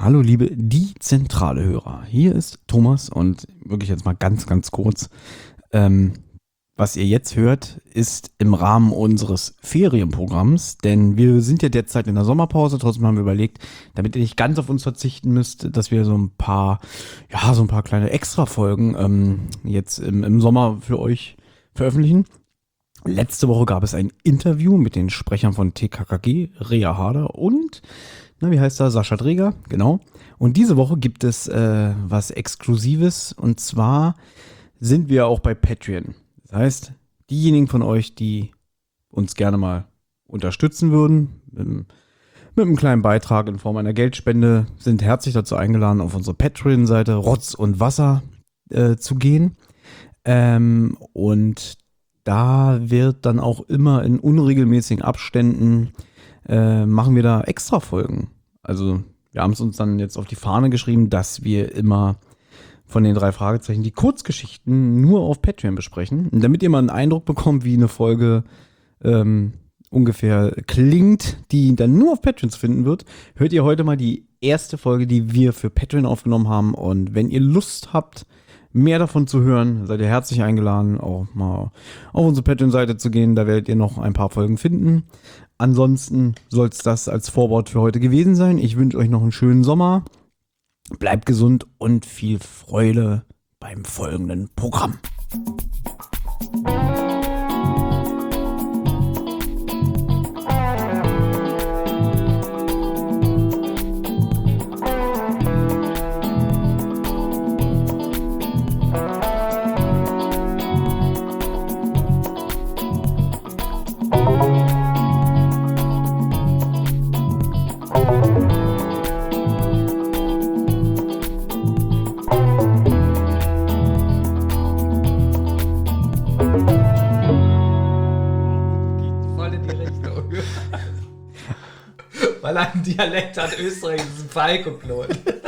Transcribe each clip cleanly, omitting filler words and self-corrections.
Hallo liebe die zentrale Hörer, hier ist Thomas und wirklich jetzt mal ganz, ganz kurz. Was ihr jetzt hört, ist im Rahmen unseres Ferienprogramms, denn wir sind ja derzeit in der Sommerpause, trotzdem haben wir überlegt, damit ihr nicht ganz auf uns verzichten müsst, dass wir so ein paar kleine Extra-Folgen jetzt im Sommer für euch veröffentlichen. Letzte Woche gab es ein Interview mit den Sprechern von TKKG, Rea Harder und Sascha Dreger, genau. Und diese Woche gibt es was Exklusives und zwar sind wir auch bei Patreon. Das heißt, diejenigen von euch, die uns gerne mal unterstützen würden, mit einem kleinen Beitrag in Form einer Geldspende, sind herzlich dazu eingeladen, auf unsere Patreon-Seite Rotz und Wasser zu gehen. Und da wird dann auch immer in unregelmäßigen Abständen machen wir da extra Folgen. Also wir haben es uns dann jetzt auf die Fahne geschrieben, dass wir immer von den 3 Fragezeichen die Kurzgeschichten nur auf Patreon besprechen. Und damit ihr mal einen Eindruck bekommt, wie eine Folge ungefähr klingt, die dann nur auf Patreon zu finden wird, hört ihr heute mal die erste Folge, die wir für Patreon aufgenommen haben. Und wenn ihr Lust habt, mehr davon zu hören, seid ihr herzlich eingeladen, auch mal auf unsere Patreon-Seite zu gehen. Da werdet ihr noch ein paar Folgen finden. Ansonsten soll es das als Vorwort für heute gewesen sein. Ich wünsche euch noch einen schönen Sommer. Bleibt gesund und viel Freude beim folgenden Programm. Weil er einen Dialekt hat, Österreich ist ein Falco-Klon.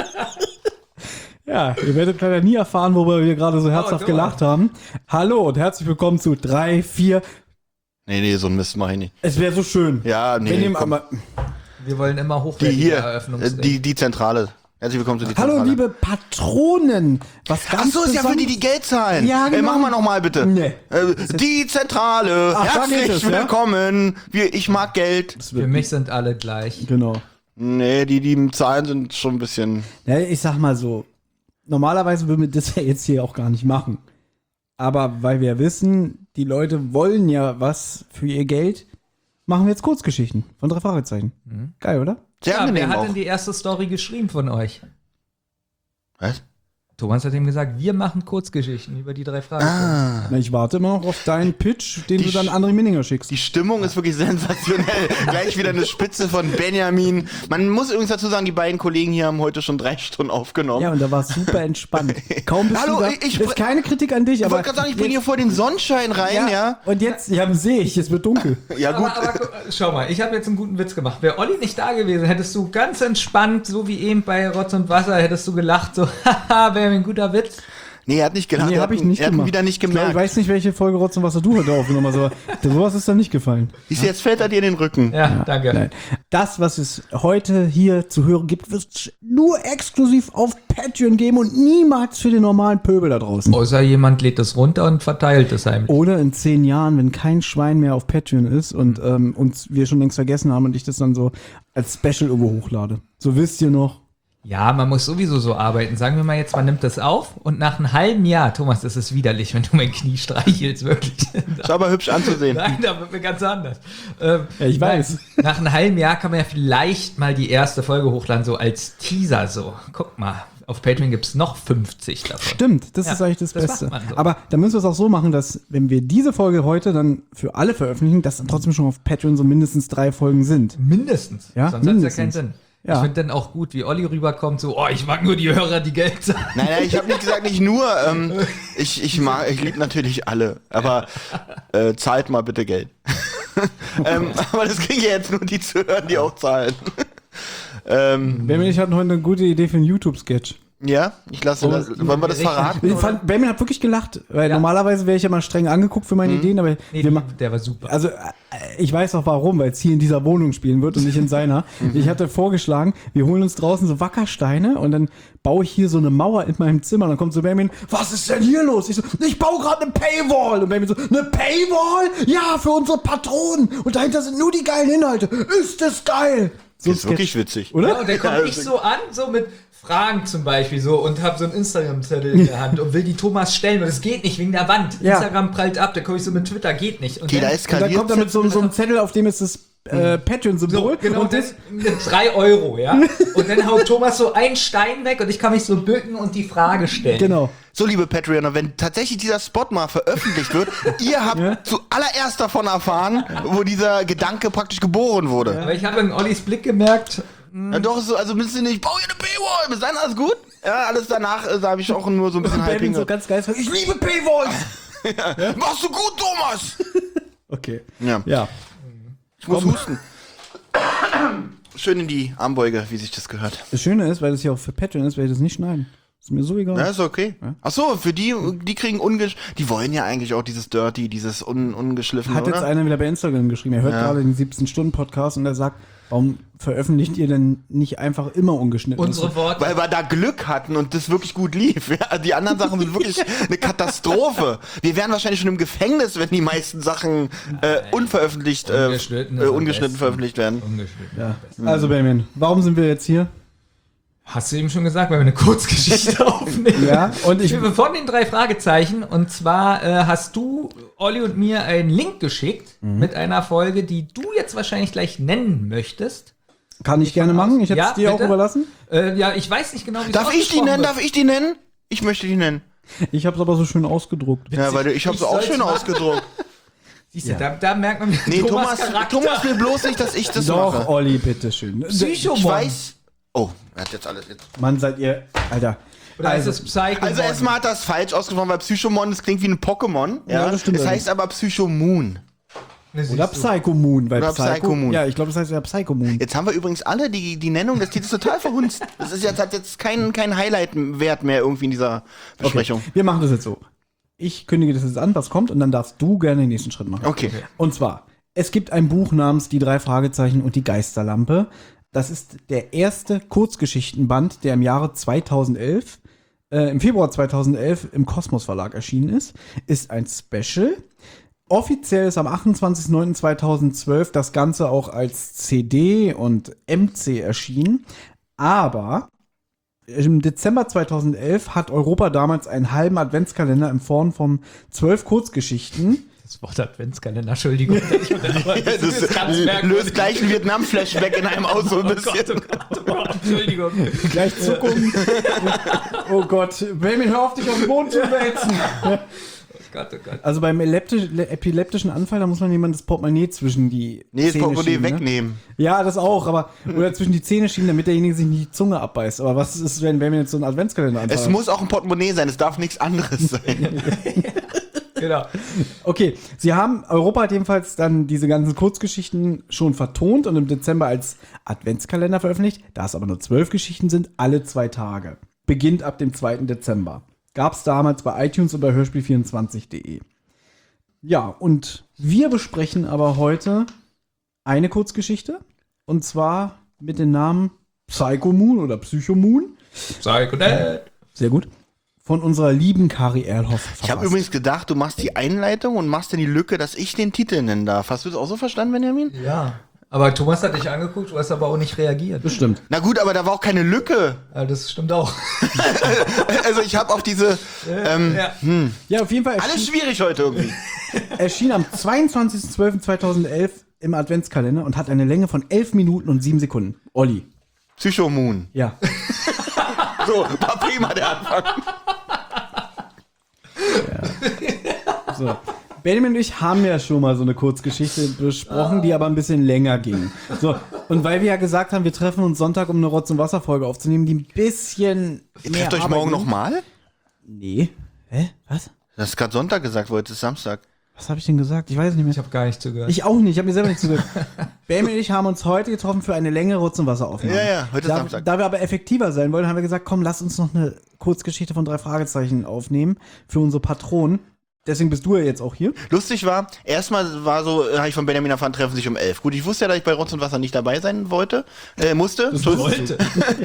Ja, ihr werdet leider nie erfahren, worüber wir gerade so herzhaft gelacht haben. Hallo und herzlich willkommen zu 3, 4. Nee, so ein Mist mach ich nicht. Es wäre so schön. Ja, nee. Wir wollen immer hochwertige Eröffnungsreden. Die Zentrale. Herzlich willkommen zu die Zentrale. Hallo liebe Patronen. Was ganz Ach so, ist ja für die Geld zahlen. Ja, genau. Machen wir nochmal bitte. Nee. Die Zentrale. Ach, herzlich willkommen. Ich mag Geld. Für mich sind alle gleich. Genau. Nee, die Zahlen sind schon ein bisschen... Ja, ich sag mal so, normalerweise würden wir das ja jetzt hier auch gar nicht machen. Aber weil wir wissen, die Leute wollen ja was für ihr Geld, machen wir jetzt Kurzgeschichten von 3 Fragezeichen. Mhm. Geil, oder? Sehr angenehm. Wer hat denn die erste Story geschrieben von euch? Was? Thomas hat ihm gesagt, wir machen Kurzgeschichten über die 3 Fragezeichen. Na, ich warte immer noch auf deinen Pitch, den du dann André Minninger schickst. Die Stimmung ist wirklich sensationell. Gleich wieder eine Spitze von Benjamin. Man muss übrigens dazu sagen, die beiden Kollegen hier haben heute schon 3 Stunden aufgenommen. Ja, und da war es super entspannt. Kaum bist Hallo, du da. Ist keine Kritik an dich, ich aber... wollte gerade sagen, ich bringe hier vor den Sonnenschein rein, ja. Und jetzt, sehe ich, es wird dunkel. Ja, gut. Aber schau mal, ich habe jetzt einen guten Witz gemacht. Wäre Olli nicht da gewesen, hättest du ganz entspannt, so wie eben bei Rotz und Wasser, hättest du gelacht, so, haha, wäre ein guter Witz. Nee, er hat nicht gelacht. Nee, hab ich nicht er hat gemacht. Wieder nicht gemerkt. Ich weiß nicht, welche Folge Rotz und Wasser du heute aufgenommen hast, aber sowas ist dann nicht gefallen. Siehst du, jetzt fällt er dir in den Rücken. Ja, danke. Nein. Das, was es heute hier zu hören gibt, wird es nur exklusiv auf Patreon geben und niemals für den normalen Pöbel da draußen. Außer jemand lädt es runter und verteilt es heimlich. Oder in 10 Jahren, wenn kein Schwein mehr auf Patreon ist und uns wir schon längst vergessen haben und ich das dann so als Special irgendwo hochlade. So wisst ihr noch. Ja, man muss sowieso so arbeiten. Sagen wir mal jetzt, man nimmt das auf und nach einem halben Jahr, Thomas, das ist widerlich, wenn du mein Knie streichelst, wirklich. Ist aber hübsch anzusehen. Nein, da wird mir ganz anders. Ja, ich weiß. Nach einem halben Jahr kann man ja vielleicht mal die erste Folge hochladen, so als Teaser so. Guck mal, auf Patreon gibt es noch 50 davon. Stimmt, das ist eigentlich das Beste. macht man so. Aber da müssen wir es auch so machen, dass, wenn wir diese Folge heute dann für alle veröffentlichen, dass dann trotzdem schon auf Patreon so mindestens 3 Folgen sind. Mindestens. Ja, sonst hat es ja keinen Sinn. Ja. Ich finde dann auch gut, wie Olli rüberkommt, so, oh, ich mag nur die Hörer, die Geld zahlen. Nein, ich habe nicht gesagt, nicht nur. Ich liebe natürlich alle, aber zahlt mal bitte Geld. Aber das kriegen ja jetzt nur die zu hören, die auch zahlen. Benjamin, ich hatte heute eine gute Idee für einen YouTube-Sketch. Ja, ich lasse das. Wollen wir das verraten? Benjamin hat wirklich gelacht, weil normalerweise wäre ich ja mal streng angeguckt für meine Ideen, aber der war super. also ich weiß auch warum, weil es hier in dieser Wohnung spielen wird und nicht in seiner. Ich hatte vorgeschlagen, wir holen uns draußen so Wackersteine und dann baue ich hier so eine Mauer in meinem Zimmer und dann kommt so Benjamin, was ist denn hier los? Ich so, ich baue gerade eine Paywall und Benjamin so, eine Paywall? Ja, für unsere Patronen und dahinter sind nur die geilen Inhalte. Ist das geil? So Das ist wirklich witzig. oder? Ja, und dann komme ich so an, so mit Fragen zum Beispiel so und habe so einen Instagram-Zettel in der Hand und will die Thomas stellen und es geht nicht wegen der Wand. Ja. Instagram prallt ab, da komme ich so mit Twitter, geht nicht. Und Okay, da dann, Und dann eskaliert kommt er mit so einem Zettel, auf dem ist das Patreon-Symbol. so, genau, und und das mit 3 Euro, ja. Und dann haut Thomas so einen Stein weg und ich kann mich so bücken und die Frage stellen. Genau. So, liebe Patreoner, wenn tatsächlich dieser Spot mal veröffentlicht wird, ihr habt zuallererst davon erfahren, wo dieser Gedanke praktisch geboren wurde. Aber ich habe in Ollis Blick gemerkt, Ja, doch, so, also müsst ihr nicht, ich baue hier eine Paywall, bis dahin alles gut? Ja, alles danach, da habe ich auch nur so ein bisschen Benjamin so Hyping. ganz geil, ich liebe Paywalls! Machst du gut, Thomas! Okay. Ja. Ich muss husten. Schön in die Armbeuge, wie sich das gehört. Das Schöne ist, weil das hier auch für Patreon ist, werde ich das nicht schneiden. Ist mir so egal. Ja, ist okay. Ach so, für die kriegen die wollen ja eigentlich auch dieses Dirty, dieses ungeschliffene, Hat jetzt oder? einer wieder bei Instagram geschrieben, er hört gerade den 17-Stunden-Podcast und er sagt, warum veröffentlicht ihr denn nicht einfach immer ungeschnitten? unsere Worte. Weil wir da Glück hatten und das wirklich gut lief. Ja, die anderen Sachen sind wirklich eine Katastrophe. Wir wären wahrscheinlich schon im Gefängnis, wenn die meisten Sachen unveröffentlicht, ungeschnitten veröffentlicht werden. Ungeschnitten. Ja. Also Benjamin, warum sind wir jetzt hier? Hast du eben schon gesagt, weil wir eine Kurzgeschichte aufnehmen. Ja, und ich Von den 3 Fragezeichen. Und zwar hast du, Olli und mir einen Link geschickt mit einer Folge, die du jetzt wahrscheinlich gleich nennen möchtest. kann ich gerne machen, ich hätte es Ja, dir auch bitte? überlassen. Ja, ich weiß nicht genau, wie Darf ich die nennen? Ich möchte die nennen. Ich habe es aber so schön ausgedruckt. Ja, weil ich habe Ich sie auch soll's schön machen. ausgedruckt. Siehst du, da merkt man, Nee, Thomas Charakter. Thomas will bloß nicht, dass ich das Doch, mache. Olli, bitteschön. Psychomon. Ich weiß. Oh, er hat jetzt alles. Mann, seid ihr, Alter. Oder ist es Psycho? Also erstmal hat das falsch ausgesprochen, weil Psychomon, das klingt wie ein Pokémon. Ja, das stimmt Es heißt aber Psychomoon. Oder Psychomoon, weil Oder Psychomoon. Ja, ich glaube, das heißt ja Psychomoon. Jetzt haben wir übrigens alle die Nennung des Titels total verhunzt. Das ist jetzt, hat jetzt keinen Highlight-Wert mehr irgendwie in dieser Besprechung. Wir machen das jetzt so. Ich kündige das jetzt an, was kommt, und dann darfst du gerne den nächsten Schritt machen. Okay. Und zwar, es gibt ein Buch namens Die 3 Fragezeichen und die Geisterlampe. Das ist der erste Kurzgeschichtenband, der im Jahre 2011, im Februar 2011 im Kosmos Verlag erschienen ist. Ist ein Special. Offiziell ist am 28.09.2012 das Ganze auch als CD und MC erschienen. Aber im Dezember 2011 hat Europa damals einen halben Adventskalender in Form von 12 Kurzgeschichten. Das Wort Adventskalender, Entschuldigung. Das löst gleich ein Vietnam-Flashback in einem aus so ein bisschen. Entschuldigung. Gleich Zuckung. Oh Gott, Benjamin, hör auf, dich auf den Boden zu wälzen. Gott, oh Gott. Also beim epileptischen Anfall, da muss man jemand das Portemonnaie zwischen die Nee, das Zähne Portemonnaie schieben, ne? wegnehmen. Ja, das auch, aber oder zwischen die Zähne schieben, damit derjenige sich nicht die Zunge abbeißt. Aber was ist, wenn wir jetzt so einen Adventskalender anfangen? Es muss auch ein Portemonnaie sein, es darf nichts anderes sein. Genau. Okay, Europa hat jedenfalls dann diese ganzen Kurzgeschichten schon vertont und im Dezember als Adventskalender veröffentlicht. Da es aber nur 12 Geschichten sind, alle 2 Tage. Beginnt ab dem 2. Dezember. Gab es damals bei iTunes und bei hörspiel24.de. Ja, und wir besprechen aber heute eine Kurzgeschichte. Und zwar mit dem Namen Psychomoon oder Psychomoon. Psychodad. Sehr gut. Von unserer lieben Kari Erlhoff. Ich habe übrigens gedacht, du machst die Einleitung und machst dann die Lücke, dass ich den Titel nennen darf. Hast du das auch so verstanden, Benjamin? Ja. Aber Thomas hat dich angeguckt, du hast aber auch nicht reagiert. Bestimmt. Na gut, aber da war auch keine Lücke. Ja, das stimmt auch. Also ich habe auf diese... Ja, auf jeden Fall Alles schwierig heute irgendwie. erschien am 22.12.2011 im Adventskalender und hat eine Länge von 11 Minuten und 7 Sekunden. Olli. Psychomoon. Ja. So, war prima der Anfang. So. Benjamin und ich haben ja schon mal so eine Kurzgeschichte besprochen, die aber ein bisschen länger ging. So, und weil wir ja gesagt haben, wir treffen uns Sonntag, um eine Rotz- und Wasserfolge aufzunehmen, die ein bisschen mehr Trefft euch morgen nochmal? Nee. Hä? Was? Du hast gerade Sonntag gesagt, heute ist Samstag. Was habe ich denn gesagt? Ich weiß es nicht mehr. Ich habe gar nicht zugehört. Ich auch nicht, ich habe mir selber nicht zugehört. Bam und ich haben uns heute getroffen für eine längere Rotz- und Wasseraufnahme. Ja, heute ist Samstag. Da wir aber effektiver sein wollen, haben wir gesagt, komm, lass uns noch eine Kurzgeschichte von 3 Fragezeichen aufnehmen für unsere Patronen. Deswegen bist du ja jetzt auch hier. Lustig war, erstmal habe ich von Benjamin erfahren, treffen sich um 11. Gut, ich wusste ja, dass ich bei Rotz und Wasser nicht dabei sein musste. Wollte.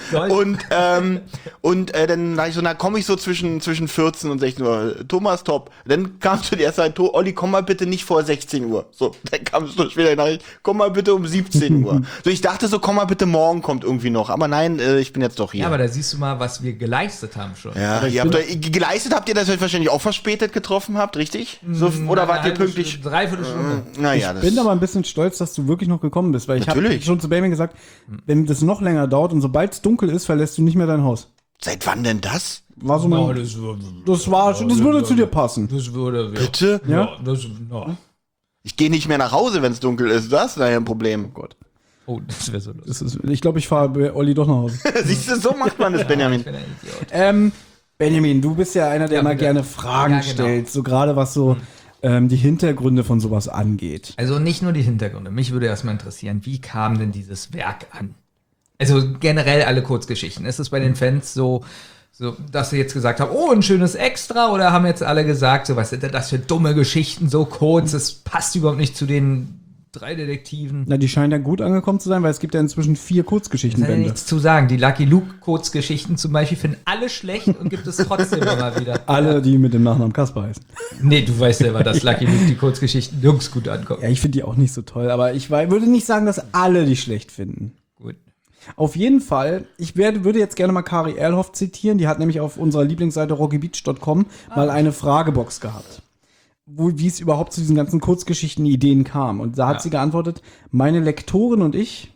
Und dann dachte ich so, na komm ich so zwischen 14 und 16 Uhr. Thomas, top. Dann kam schon die erste Zeit, Olli, komm mal bitte nicht vor 16 Uhr. So, dann kam es noch später die Nachricht, komm mal bitte um 17 Uhr. So, ich dachte so, komm mal bitte morgen kommt irgendwie noch. Aber nein, ich bin jetzt doch hier. Ja, aber da siehst du mal, was wir geleistet haben schon. Ja, geleistet habt ihr das wahrscheinlich auch verspätet getroffen habt, richtig? So, oder wart ihr pünktlich? Dreiviertel Stunde. Naja, Ich bin aber ein bisschen stolz, dass du wirklich noch gekommen bist, weil ich habe Natürlich. schon zu Benjamin gesagt, wenn das noch länger dauert und sobald es dunkel ist, verlässt du nicht mehr dein Haus. Seit wann denn das? War so mein, das würde zu dir passen. Das würde. Bitte? Ja? Ich gehe nicht mehr nach Hause, wenn es dunkel ist. Das ist daher ein Problem. Oh Gott. Oh, das wäre so lustig. Ich glaube, ich fahre bei Olli doch nach Hause. Siehst du, so macht man das, Benjamin. Ich bin ein Idiot. Benjamin, du bist ja einer, der Ja, mal bitte. gerne Fragen genau. stellt, so gerade was so die Hintergründe von sowas angeht. Also nicht nur die Hintergründe. Mich würde erstmal interessieren, wie kam denn dieses Werk an? Also generell alle Kurzgeschichten. Ist es bei den Fans so, dass sie jetzt gesagt haben, oh, ein schönes Extra? Oder haben jetzt alle gesagt, so was sind denn das für dumme Geschichten, so kurz, das passt überhaupt nicht zu den 3 Detektiven? Na, die scheinen ja gut angekommen zu sein, weil es gibt ja inzwischen 4 Da kann ja Kurzgeschichtenbände. nichts zu sagen. Die Lucky Luke Kurzgeschichten zum Beispiel finden alle schlecht und gibt es trotzdem immer wieder. Alle, die mit dem Nachnamen Kasper heißen. Nee, du weißt selber, dass Lucky Luke die Kurzgeschichten nirgends gut ankommen. Ja, ich finde die auch nicht so toll, aber ich würde nicht sagen, dass alle die schlecht finden. Gut. Auf jeden Fall, würde jetzt gerne mal Kari Erlhoff zitieren, die hat nämlich auf unserer Lieblingsseite rockybeach.com mal eine Fragebox gehabt, wie es überhaupt zu diesen ganzen Kurzgeschichten-Ideen kam. Und da hat sie geantwortet, meine Lektorin und ich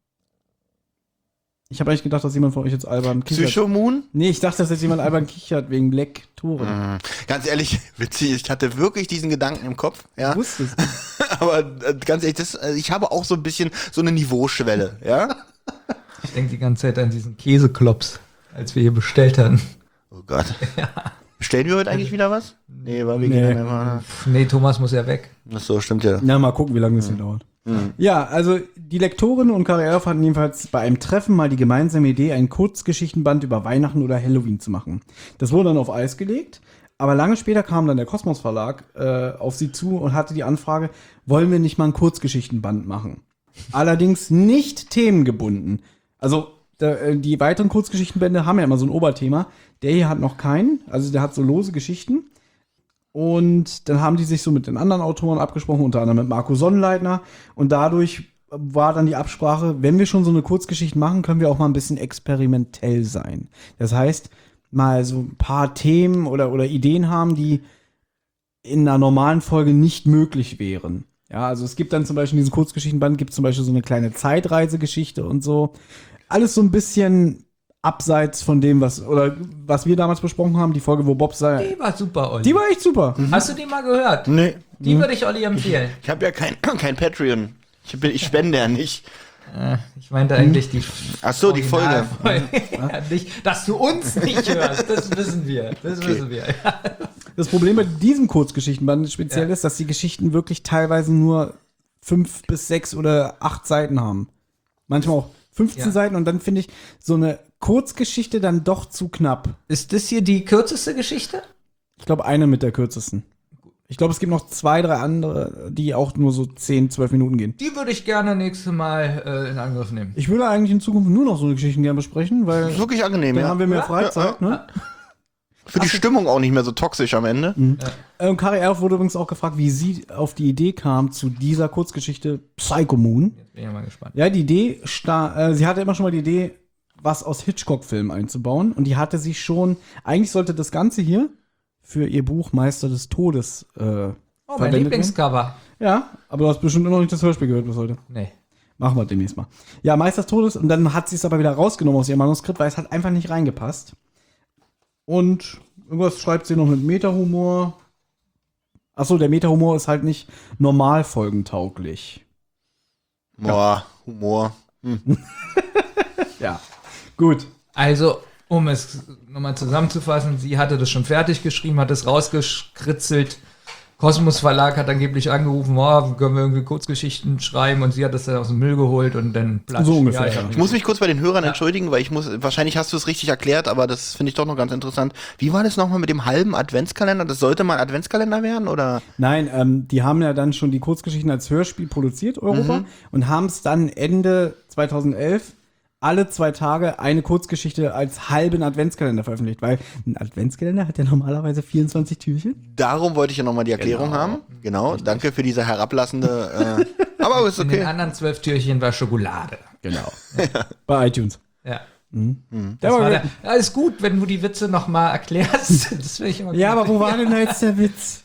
habe eigentlich gedacht, dass jemand von euch jetzt albern kichert. Psychomoon? Nee, ich dachte, dass jetzt jemand albern kichert wegen Lektoren. Ganz ehrlich, witzig, ich hatte wirklich diesen Gedanken im Kopf. Ja. Ich wusste es. Aber ganz ehrlich, ich habe auch so ein bisschen so eine Niveauschwelle. Ja. Ich denke die ganze Zeit an diesen Käseklops, als wir hier bestellt hatten. Oh Gott. Bestellen wir heute eigentlich wieder was? Nee, weil wir gehen dann einfach. Nee, Thomas muss ja weg. Ach so, stimmt ja. Na, mal gucken, wie lange das hier dauert. Ja, also die Lektorin und Kari Erlhoff hatten jedenfalls bei einem Treffen mal die gemeinsame Idee, ein Kurzgeschichtenband über Weihnachten oder Halloween zu machen. Das wurde dann auf Eis gelegt, aber lange später kam dann der Kosmos Verlag auf sie zu und hatte die Anfrage, wollen wir nicht mal ein Kurzgeschichtenband machen? Allerdings nicht themengebunden. Also die weiteren Kurzgeschichtenbände haben ja immer so ein Oberthema. Der hier hat noch keinen, also der hat so lose Geschichten. Und dann haben die sich so mit den anderen Autoren abgesprochen, unter anderem mit Marco Sonnleitner. Und dadurch war dann die Absprache, wenn wir schon so eine Kurzgeschichte machen, können wir auch mal ein bisschen experimentell sein. Das heißt, mal so ein paar Themen oder Ideen haben, die in einer normalen Folge nicht möglich wären. Ja, also es gibt dann zum Beispiel in diesem Kurzgeschichtenband gibt es zum Beispiel so eine kleine Zeitreisegeschichte und so. Alles so ein bisschen abseits von dem, was wir damals besprochen haben, die Folge, wo Bob sei. Die war super, Olli. Die war echt super. Hast du die mal gehört? Nee. Die würde ich Olli empfehlen. Ich habe ja kein Patreon. Ich spende ja nicht. Ich meinte eigentlich die Ach so, die Folge. Ja, nicht, dass du uns nicht hörst, das wissen wir. Wissen wir. Das Problem bei diesem Kurzgeschichtenband speziell ist, dass die Geschichten wirklich teilweise nur 5 bis 6 oder 8 Seiten haben. Manchmal auch 15 Seiten und dann finde ich so eine Kurzgeschichte dann doch zu knapp. Ist das hier die kürzeste Geschichte? Ich glaube, eine mit der kürzesten. Ich glaube, es gibt noch 2, 3 andere, die auch nur so 10, 12 Minuten gehen. Die würde ich gerne nächstes Mal in Angriff nehmen. Ich würde eigentlich in Zukunft nur noch so eine Geschichten gerne besprechen, weil Wirklich angenehm, dann ja. haben wir mehr Freizeit. Ne? Für die Stimmung auch nicht mehr so toxisch am Ende. Und Kari Erlhoff wurde übrigens auch gefragt, wie sie auf die Idee kam zu dieser Kurzgeschichte Psycho Moon. Jetzt bin ich mal gespannt. Ja, die Idee, sie hatte immer schon mal die Idee, was aus Hitchcock-Filmen einzubauen. Und die hatte sie schon, eigentlich sollte das Ganze hier für ihr Buch Meister des Todes Mein verwendet werden. Lieblingscover. Ja, aber du hast bestimmt noch nicht das Hörspiel gehört bis heute. Nee. Machen wir demnächst mal. Ja, Meister des Todes. Und dann hat sie es aber wieder rausgenommen aus ihrem Manuskript, weil es hat einfach nicht reingepasst. Und irgendwas schreibt sie noch mit Meta-Humor. Achso, der Meta-Humor ist halt nicht normal folgentauglich. Boah, Humor. Ja, gut. Also, um es nochmal zusammenzufassen, sie hatte das schon fertig geschrieben, hat es rausgekritzelt Kosmos Verlag hat angeblich angerufen, können wir irgendwie Kurzgeschichten schreiben, und sie hat das dann aus dem Müll geholt und dann platsch. So ungefähr. Ja. Ich muss mich kurz bei den Hörern entschuldigen, weil wahrscheinlich hast du es richtig erklärt, aber das finde ich doch noch ganz interessant. Wie war das nochmal mit dem halben Adventskalender? Das sollte mal ein Adventskalender werden, oder? Nein, die haben ja dann schon die Kurzgeschichten als Hörspiel produziert, Europa, und haben es dann Ende 2011 alle 2 Tage eine Kurzgeschichte als halben Adventskalender veröffentlicht, weil ein Adventskalender hat ja normalerweise 24 Türchen. Darum wollte ich ja nochmal die Erklärung haben. Genau, danke für diese herablassende, aber ist okay. In den anderen 12 Türchen war Schokolade. Genau. Bei iTunes. Ja. Das war ist gut, wenn du die Witze nochmal erklärst. Das will ich immer ja, aber wo war denn da jetzt der Witz?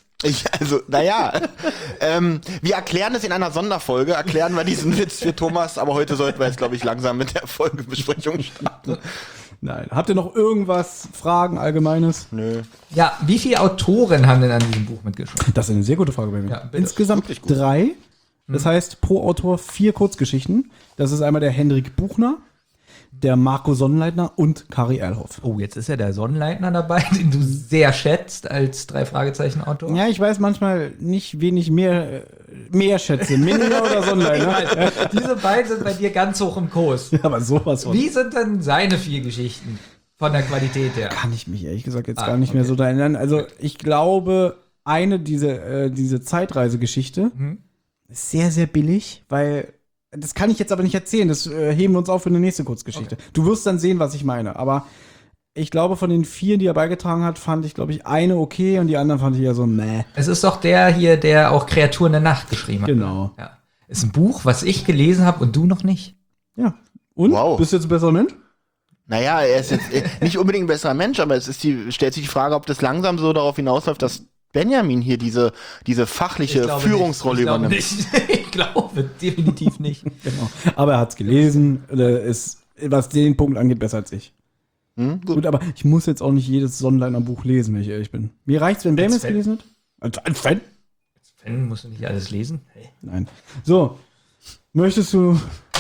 Wir erklären es in einer Sonderfolge, erklären wir diesen Witz für Thomas, aber heute sollten wir jetzt, glaube ich, langsam mit der Folgebesprechung starten. Nein. Habt ihr noch irgendwas, Fragen, Allgemeines? Nö. Ja, wie viele Autoren haben denn an diesem Buch mitgeschrieben? Das ist eine sehr gute Frage bei mir. Ja, Insgesamt 3. Das heißt, pro Autor 4 Kurzgeschichten. Das ist einmal der Hendrik Buchner, der Marco Sonnleitner und Kari Erlhoff. Oh, jetzt ist ja der Sonnleitner dabei, den du sehr schätzt als 3-Fragezeichen-Autor. Ja, ich weiß manchmal nicht, wen ich mehr schätze. Minder oder Sonnleitner. Diese beiden sind bei dir ganz hoch im Kurs. Ja, aber sowas von. Wie sind denn seine 4 Geschichten von der Qualität her? Kann ich mich ehrlich gesagt jetzt gar nicht mehr so da erinnern. Also ich glaube, diese Zeitreisegeschichte ist sehr, sehr billig, weil das kann ich jetzt aber nicht erzählen. Das heben wir uns auf für eine nächste Kurzgeschichte. Okay. Du wirst dann sehen, was ich meine. Aber ich glaube, von den 4, die er beigetragen hat, fand ich, glaube ich, eine okay und die anderen fand ich ja so meh. Es ist doch der hier, der auch Kreaturen der Nacht geschrieben hat. Genau. Ja. Ist ein Buch, was ich gelesen habe und du noch nicht. Ja. Und? Wow. Bist du jetzt ein besserer Mensch? Naja, er ist jetzt nicht unbedingt ein besserer Mensch, aber stellt sich die Frage, ob das langsam so darauf hinausläuft, dass Benjamin hier diese fachliche Führungsrolle übernimmt. Ich glaube definitiv nicht. Genau. Aber er hat es gelesen, ist, was den Punkt angeht, besser als ich. Gut, aber ich muss jetzt auch nicht jedes Sonnleitner-Buch lesen, wenn ich ehrlich bin. Mir reicht's, wenn Benjamin es gelesen hat. Als Fan? Als Fan musst du nicht alles lesen? Hey. Nein. So, möchtest du...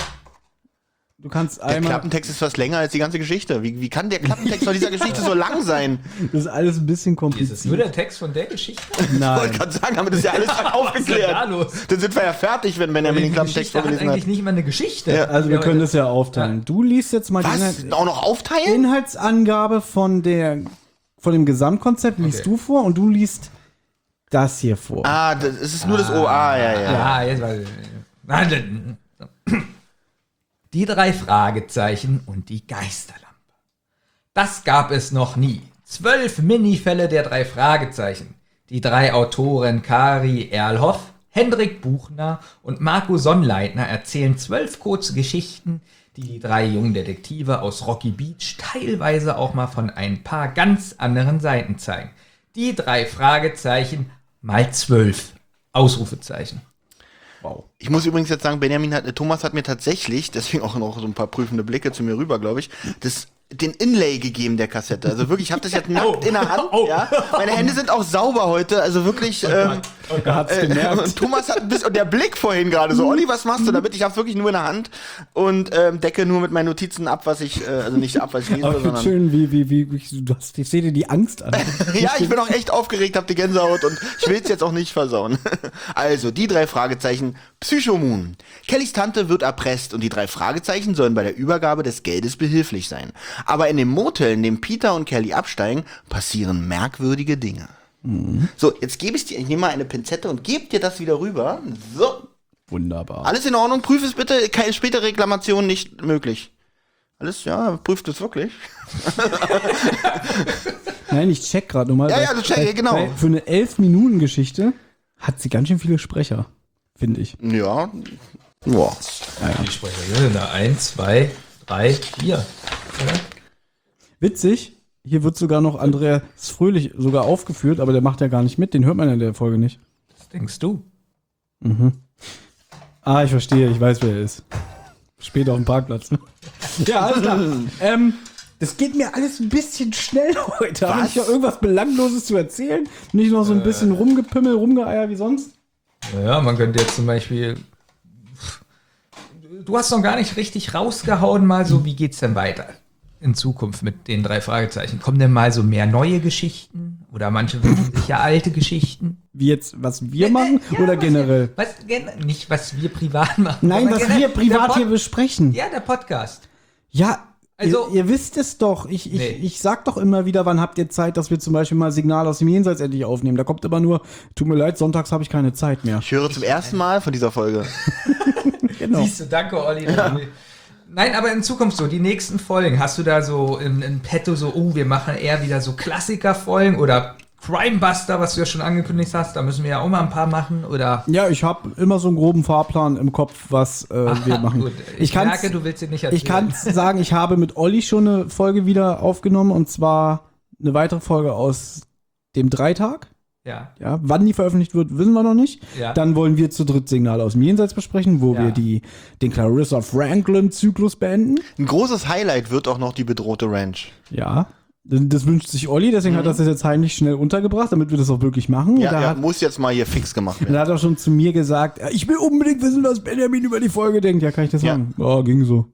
Du kannst einmal. Der Klappentext ist fast länger als die ganze Geschichte. Wie kann der Klappentext von dieser Geschichte so lang sein? Das ist alles ein bisschen kompliziert. Ist das nur der Text von der Geschichte? Nein. Ich wollte gerade sagen, haben wir das ja alles aufgeklärt. Was ist denn da los? Dann sind wir ja fertig, wenn Benjamin den Klappentext vorgelesen hat. Eigentlich nicht mal eine Geschichte. Ja, also wir können das ja aufteilen. Du liest jetzt mal die auch noch aufteilen? Inhaltsangabe von dem Gesamtkonzept liest du vor und du liest das hier vor. Es ist nur das OA, ja. Ja, jetzt war Die 3 Fragezeichen und die Geisterlampe. Das gab es noch nie. 12 Minifälle der 3 Fragezeichen. Die 3 Autoren Kari Erlhoff, Hendrik Buchner und Marco Sonnleitner erzählen 12 kurze Geschichten, die 3 jungen Detektive aus Rocky Beach teilweise auch mal von ein paar ganz anderen Seiten zeigen. Die 3 Fragezeichen mal 12 Ausrufezeichen. Wow. Ich muss übrigens jetzt sagen, Thomas hat mir tatsächlich, deswegen auch noch so ein paar prüfende Blicke zu mir rüber, glaube ich, den Inlay gegeben der Kassette. Also wirklich, ich habe das jetzt nackt in der Hand. Ja? Meine Hände sind auch sauber heute, also wirklich. Hat's gemerkt. Und Thomas hat und der Blick vorhin gerade so, Olli, was machst du damit? Ich habe wirklich nur in der Hand und decke nur mit meinen Notizen ab, was ich, also nicht ab, was ich lese, sondern. Schön, ich sehe dir die Angst an. Ja, ich bin auch echt aufgeregt, hab die Gänsehaut und ich will es jetzt auch nicht versauen. Also, die 3 Fragezeichen, Psychomoon. Kellys Tante wird erpresst und die 3 Fragezeichen sollen bei der Übergabe des Geldes behilflich sein. Aber in dem Motel, in dem Peter und Kelly absteigen, passieren merkwürdige Dinge. So, jetzt gebe ich dir, ich nehme mal eine Pinzette und gebe dir das wieder rüber. So. Wunderbar. Alles in Ordnung, prüf es bitte, keine spätere Reklamation nicht möglich. Alles, ja, prüft es wirklich. Nein, ich check gerade nochmal. Ja, du check, genau. Weil für eine 11-Minuten-Geschichte hat sie ganz schön viele Sprecher, finde ich. Ja. Boah. Die Sprecher sind da 1, 2, 3, 4. Oder? Witzig, hier wird sogar noch Andreas Fröhlich sogar aufgeführt, aber der macht ja gar nicht mit, den hört man in der Folge nicht. Das denkst du? Ich verstehe, ich weiß, wer er ist. Später auf dem Parkplatz. Ne? Ja, alles klar. Das geht mir alles ein bisschen schnell heute. Habe ich ja irgendwas Belangloses zu erzählen? Nicht noch so ein bisschen rumgepimmel, rumgeeier wie sonst? Ja, man könnte jetzt zum Beispiel... Du hast noch gar nicht richtig rausgehauen, mal so, wie geht's denn weiter in Zukunft mit den 3 Fragezeichen? Kommen denn mal so mehr neue Geschichten? Oder manche wünschen sich ja alte Geschichten? Wie jetzt, was wir machen oder generell? Nicht, was wir privat machen. Nein, was wir privat hier besprechen. Ja, der Podcast. Ja, also, ihr wisst es doch. Ich sag doch immer wieder, wann habt ihr Zeit, dass wir zum Beispiel mal Signal aus dem Jenseits endlich aufnehmen. Da kommt immer nur, tut mir leid, sonntags habe ich keine Zeit mehr. Ich höre zum ersten Mal von dieser Folge. Genau. Siehst du, danke, Olli. Ja. Nein, aber in Zukunft so, die nächsten Folgen, hast du da so in petto so, wir machen eher wieder so Klassiker-Folgen oder Crimebuster, was du ja schon angekündigt hast, da müssen wir ja auch mal ein paar machen, oder? Ja, ich habe immer so einen groben Fahrplan im Kopf, was wir machen. Gut. Ich merke, du willst dir nicht erzählen. Ich kann sagen, ich habe mit Olli schon eine Folge wieder aufgenommen, und zwar eine weitere Folge aus dem Dreitag. Ja. Ja, wann die veröffentlicht wird, wissen wir noch nicht. Ja. Dann wollen wir zu dritt Signal aus dem Jenseits besprechen, wo wir den Clarissa Franklin-Zyklus beenden. Ein großes Highlight wird auch noch die bedrohte Ranch. Ja, das wünscht sich Olli, deswegen hat er das jetzt heimlich schnell untergebracht, damit wir das auch wirklich machen. Ja, muss jetzt mal hier fix gemacht werden. Er hat auch schon zu mir gesagt, ich will unbedingt wissen, was Benjamin über die Folge denkt. Ja, kann ich das sagen? Ja, ging so.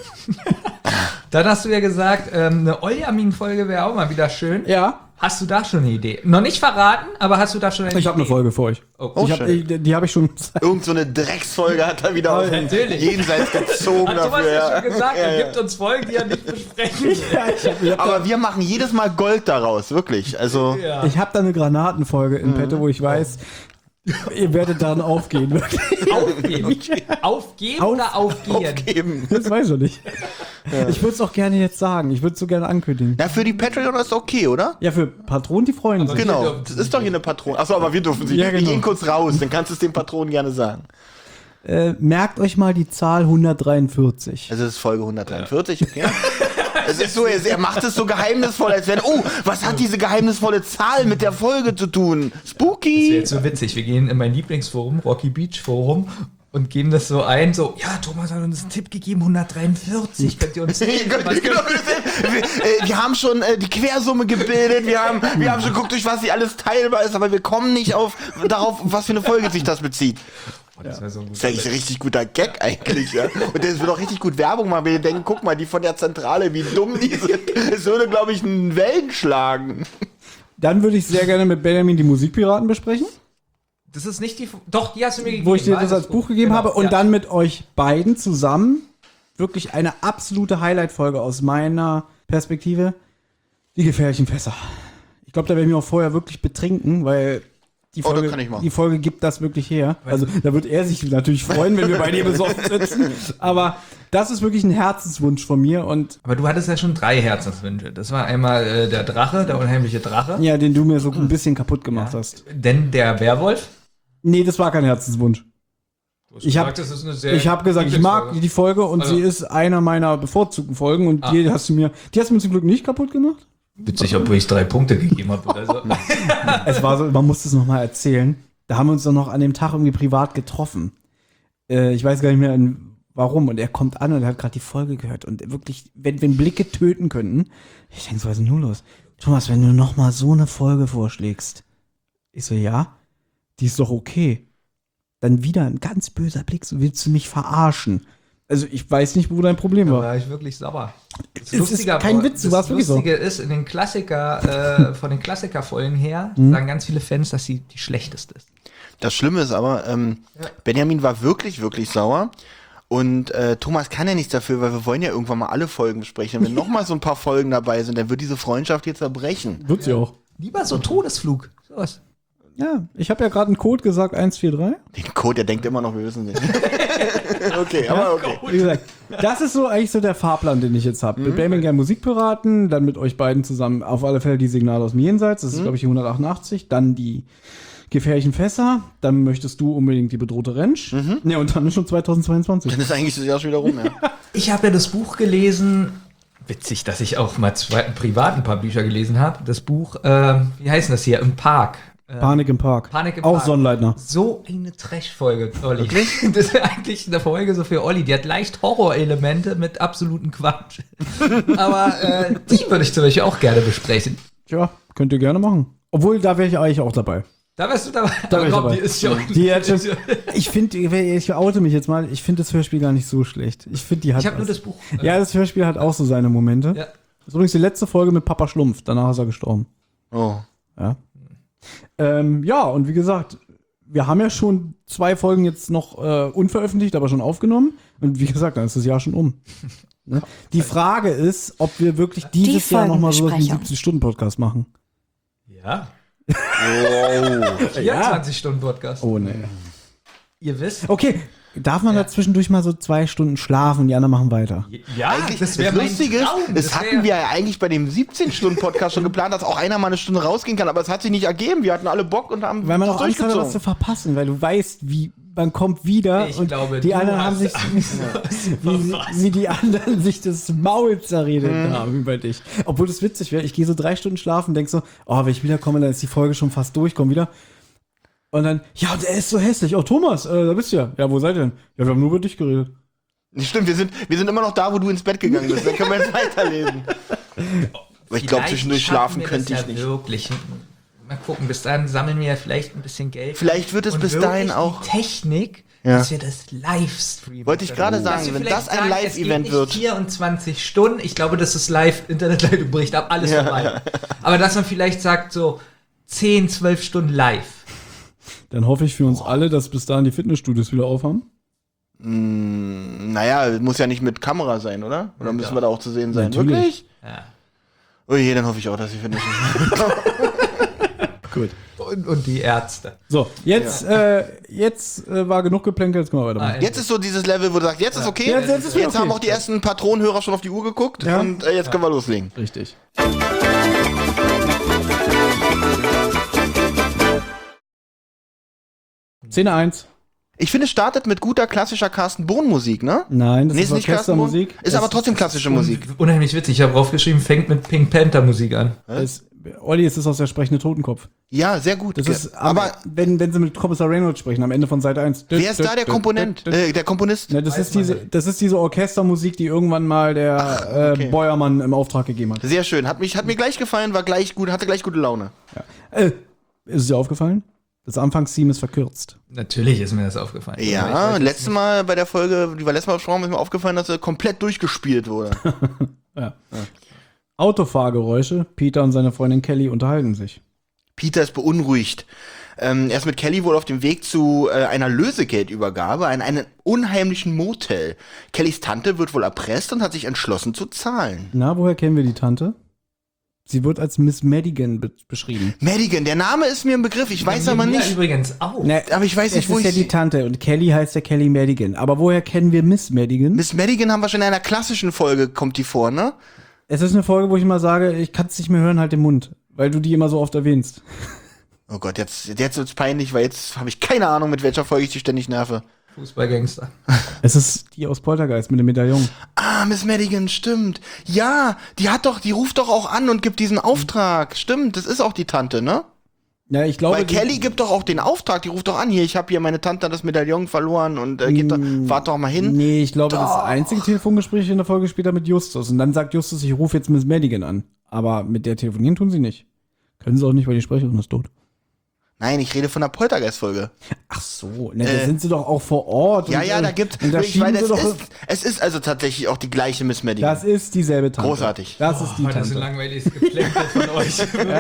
Dann hast du ja gesagt, eine Oljamin-Folge wäre auch mal wieder schön. Ja. Hast du da schon eine Idee? Noch nicht verraten, aber hast du da schon eine Idee? Ich habe eine Folge für euch. Oh, die habe ich schon. Irgend so eine Drecksfolge hat er wieder auf den Jenseits gezogen hat dafür. Thomas ja schon gesagt, er gibt uns Folgen, die er nicht besprechen will. Aber wir machen jedes Mal Gold daraus, wirklich. Also Ich habe da eine Granatenfolge in petto, wo ich weiß, ihr werdet daran aufgehen. Wirklich. Aufgeben? Aufgeben oder aufgehen? Aufgeben. Das weiß ich noch nicht. Ja. Ich würde es auch gerne jetzt sagen. Ich würde es so gerne ankündigen. Ja, für die Patreon ist okay, oder? Ja, für Patronen, die freuen sich. Genau, das ist doch hier eine Patron. Achso, aber wir dürfen sie. Ja, genau. Wir gehen kurz raus, dann kannst du es den Patronen gerne sagen. Merkt euch mal die Zahl 143. Also es ist Folge 143, okay? Es ist so, er macht es so geheimnisvoll, als wenn, was hat diese geheimnisvolle Zahl mit der Folge zu tun? Spooky! Das wäre jetzt so witzig. Wir gehen in mein Lieblingsforum, Rocky Beach Forum, und geben das so ein, so, ja, Thomas hat uns einen Tipp gegeben, 143, könnt ihr uns genau, wir haben schon die Quersumme gebildet, wir haben schon geguckt, durch was sie alles teilbar ist, aber wir kommen nicht darauf, was für eine Folge sich das bezieht. Das wäre so ein Das ist eigentlich ein richtig guter Gag eigentlich, ja. Und das wird auch richtig gut Werbung machen, wenn ihr denkt, guck mal, die von der Zentrale, wie dumm die sind. Es würde, glaube ich, einen Wellen schlagen. Dann würde ich sehr gerne mit Benjamin die Musikpiraten besprechen. Das ist nicht die... Doch, die hast du mir gegeben. Wo ich dir das als Buch gegeben habe. Und dann mit euch beiden zusammen wirklich eine absolute Highlight-Folge aus meiner Perspektive. Die gefährlichen Fässer. Ich glaube, da werden wir auch vorher wirklich betrinken, weil die Folge gibt das wirklich her. Also da wird er sich natürlich freuen, wenn wir bei dir besoffen sitzen. Aber das ist wirklich ein Herzenswunsch von mir. Aber du hattest ja schon 3 Herzenswünsche. Das war einmal der Drache, der unheimliche Drache. Ja, den du mir so ein bisschen kaputt gemacht hast. Denn der Werwolf? Nee, das war kein Herzenswunsch. Ich habe gesagt, ich mag die Folge und sie ist einer meiner bevorzugten Folgen und die hast du mir zum Glück nicht kaputt gemacht. Witzig, obwohl ich 3 Punkte gegeben habe oder so. Es war so, man muss es nochmal erzählen. Da haben wir uns doch noch an dem Tag irgendwie privat getroffen. Ich weiß gar nicht mehr warum. Und er kommt an und er hat gerade die Folge gehört. Und wirklich, wenn Blicke töten könnten, ich denke so, was ist denn nun los? Thomas, wenn du nochmal so eine Folge vorschlägst. Ich so, ja, die ist doch okay. Dann wieder ein ganz böser Blick, so willst du mich verarschen. Also ich weiß nicht, wo dein Problem war. Da war ich wirklich sauer. Das ist kein Witz, du warst wirklich so. Das Lustige ist, in den von den Klassikerfolgen her, sagen ganz viele Fans, dass sie die schlechteste ist. Das Schlimme ist aber, Benjamin war wirklich, wirklich sauer. Und Thomas kann ja nichts dafür, weil wir wollen ja irgendwann mal alle Folgen besprechen. Wenn noch mal so ein paar Folgen dabei sind, dann wird diese Freundschaft hier zerbrechen. Wird sie auch. Lieber so Todesflug. Sowas. Ja, ich habe ja gerade einen Code gesagt, 143. Den Code, der denkt immer noch, wir wissen nicht. Okay, aber okay. Wie gesagt, das ist so eigentlich so der Fahrplan, den ich jetzt habe. Mit Birmingham Musikpiraten, dann mit euch beiden zusammen auf alle Fälle die Signale aus dem Jenseits, das ist glaube ich die 188, dann die gefährlichen Fässer, dann möchtest du unbedingt die bedrohte Ranch. Ne, und dann ist schon 2022. Dann ist eigentlich das Jahr schon wieder rum, ja. Ich habe ja das Buch gelesen, witzig, dass ich auch mal privat ein paar Bücher gelesen habe. Das Buch, wie heißt das hier, im Park. Panik im Park. Auch Sonnleitner. So eine Trash-Folge, Olli. Das ist eigentlich eine Folge so für Olli. Die hat leicht Horrorelemente mit absoluten Quatsch. Aber die würde ich zum Beispiel auch gerne besprechen. Ja, könnt ihr gerne machen. Obwohl, da wäre ich eigentlich auch dabei. Da wärst du dabei. Da wär ich dabei. Ich finde, ich oute mich jetzt mal, ich finde das Hörspiel gar nicht so schlecht. Ich habe nur das Buch. Ja, das Hörspiel hat auch so seine Momente. Ja. Das ist übrigens die letzte Folge mit Papa Schlumpf. Danach ist er gestorben. Oh. Ja. Ja, und wie gesagt, wir haben ja schon 2 Folgen jetzt noch unveröffentlicht, aber schon aufgenommen. Und wie gesagt, dann ist das Jahr schon um. Ne? Die Frage ist, ob wir wirklich dieses Jahr nochmal so einen 70-Stunden-Podcast machen. Ja. Wow. 24-Stunden-Podcast. Oh, nee. Ihr wisst. Okay, darf man da zwischendurch mal so 2 Stunden schlafen und die anderen machen weiter? Ja, eigentlich, das wäre mein Traum. Das hatten wir ja eigentlich bei dem 17-Stunden-Podcast schon geplant, dass auch einer mal eine Stunde rausgehen kann, aber es hat sich nicht ergeben. Wir hatten alle Bock und haben weil man auch Angst hatte, was zu verpassen, weil du weißt, wie man kommt wieder ich und glaube, die anderen haben sich wie die anderen sich das Maul zerredet haben über dich. Obwohl das witzig wäre, ich gehe so 3 Stunden schlafen und denk so, oh, wenn ich wiederkomme, dann ist die Folge schon fast durch, komm wieder. Und dann, ja, der ist so hässlich. Oh, Thomas, da bist du ja. Ja, wo seid ihr denn? Ja, wir haben nur über dich geredet. Stimmt, wir sind immer noch da, wo du ins Bett gegangen bist. Dann können wir jetzt weiterlesen. Aber ich glaube, zwischendurch schlafen könnte ich nicht. Wirklich. Mal gucken, bis dahin sammeln wir ja vielleicht ein bisschen Geld. Vielleicht wird es bis dahin auch die Technik, dass wir das Livestreamen. Wollte ich gerade sagen, wenn das ein Live-Event wird. 24 Stunden, ich glaube, das ist live, Internetleitung bricht ab, alles vorbei. Aber dass man vielleicht sagt, so 10, 12 Stunden live. Dann hoffe ich für uns alle, dass bis dahin die Fitnessstudios wieder aufhaben. Naja, muss ja nicht mit Kamera sein, oder? Oder müssen wir da auch zu sehen sein? Natürlich. Wirklich? Ja. Oh je, dann hoffe ich auch, dass die Fitnessstudios. Gut. Und die Ärzte. So, jetzt war genug Geplänkel, jetzt können wir weitermachen. Jetzt ist so dieses Level, wo du sagst, jetzt ist okay. Jetzt ist haben auch die ersten Patronenhörer schon auf die Uhr geguckt und jetzt können wir loslegen. Richtig. Szene 1. Ich finde, es startet mit guter klassischer Carsten Bohn-Musik, ne? Nein, das Nee, ist nicht Carsten Bohn. Orchestermusik. Ist aber trotzdem klassische Musik. Unheimlich witzig, ich habe draufgeschrieben, fängt mit Pink Panther Musik an. Olli, es ist aus der sprechende Totenkopf. Ja, sehr gut. Das ist, aber wenn sie mit Kommissar Reynolds sprechen, am Ende von Seite 1. Wer ist da der Komponist? Ne, das ist diese Orchestermusik, die irgendwann mal der Beuermann im Auftrag gegeben hat. Sehr schön. Hat mir gleich gefallen, war gleich gut, hatte gleich gute Laune. Ja. Ist es dir aufgefallen? Das Anfangstheme ist verkürzt. Natürlich ist mir das aufgefallen. Ja, letztes Mal bei der Folge, die wir letztes Mal besprochen haben, ist mir aufgefallen, dass er komplett durchgespielt wurde. Ja. Autofahrgeräusche. Peter und seine Freundin Kelly unterhalten sich. Peter ist beunruhigt. Er ist mit Kelly wohl auf dem Weg zu einer Lösegeldübergabe an einen unheimlichen Motel. Kellys Tante wird wohl erpresst und hat sich entschlossen zu zahlen. Na, woher kennen wir die Tante? Sie wird als Miss Madigan beschrieben. Madigan, der Name ist mir ein Begriff, ich weiß aber nicht. Übrigens auch. Na, aber ich weiß nicht, wo ich. Das ist ja die Tante und Kelly heißt ja Kelly Madigan. Aber woher kennen wir Miss Madigan? Miss Madigan haben wir schon in einer klassischen Folge, kommt die vor, ne? Es ist eine Folge, wo ich immer sage, ich kann es nicht mehr hören, halt den Mund. Weil du die immer so oft erwähnst. Oh Gott, jetzt wird's peinlich, weil jetzt habe ich keine Ahnung, mit welcher Folge ich die ständig nerve. Fußballgangster. Es ist die aus Poltergeist mit dem Medaillon. Ah, Miss Madigan, stimmt. Ja, die ruft doch auch an und gibt diesen Auftrag. Stimmt, das ist auch die Tante, ne? Ja, ich glaube. Weil Kelly gibt doch auch den Auftrag, die ruft doch an, hier, ich habe hier meine Tante das Medaillon verloren und fahrt doch mal hin. Nee, ich glaube, das einzige Telefongespräch in der Folge später mit Justus. Und dann sagt Justus, ich rufe jetzt Miss Madigan an. Aber mit der telefonieren tun sie nicht. Können sie auch nicht, weil die Sprecherin ist tot. Nein, ich rede von der Poltergeist-Folge. Ach so, ne, da sind sie doch auch vor Ort. Ja, da gibt's. Es ist also tatsächlich auch die gleiche Miss Madigan. Das ist dieselbe Tante. Großartig. Das ist die Tante. Das ist ein langweiliges Geplänkel von euch.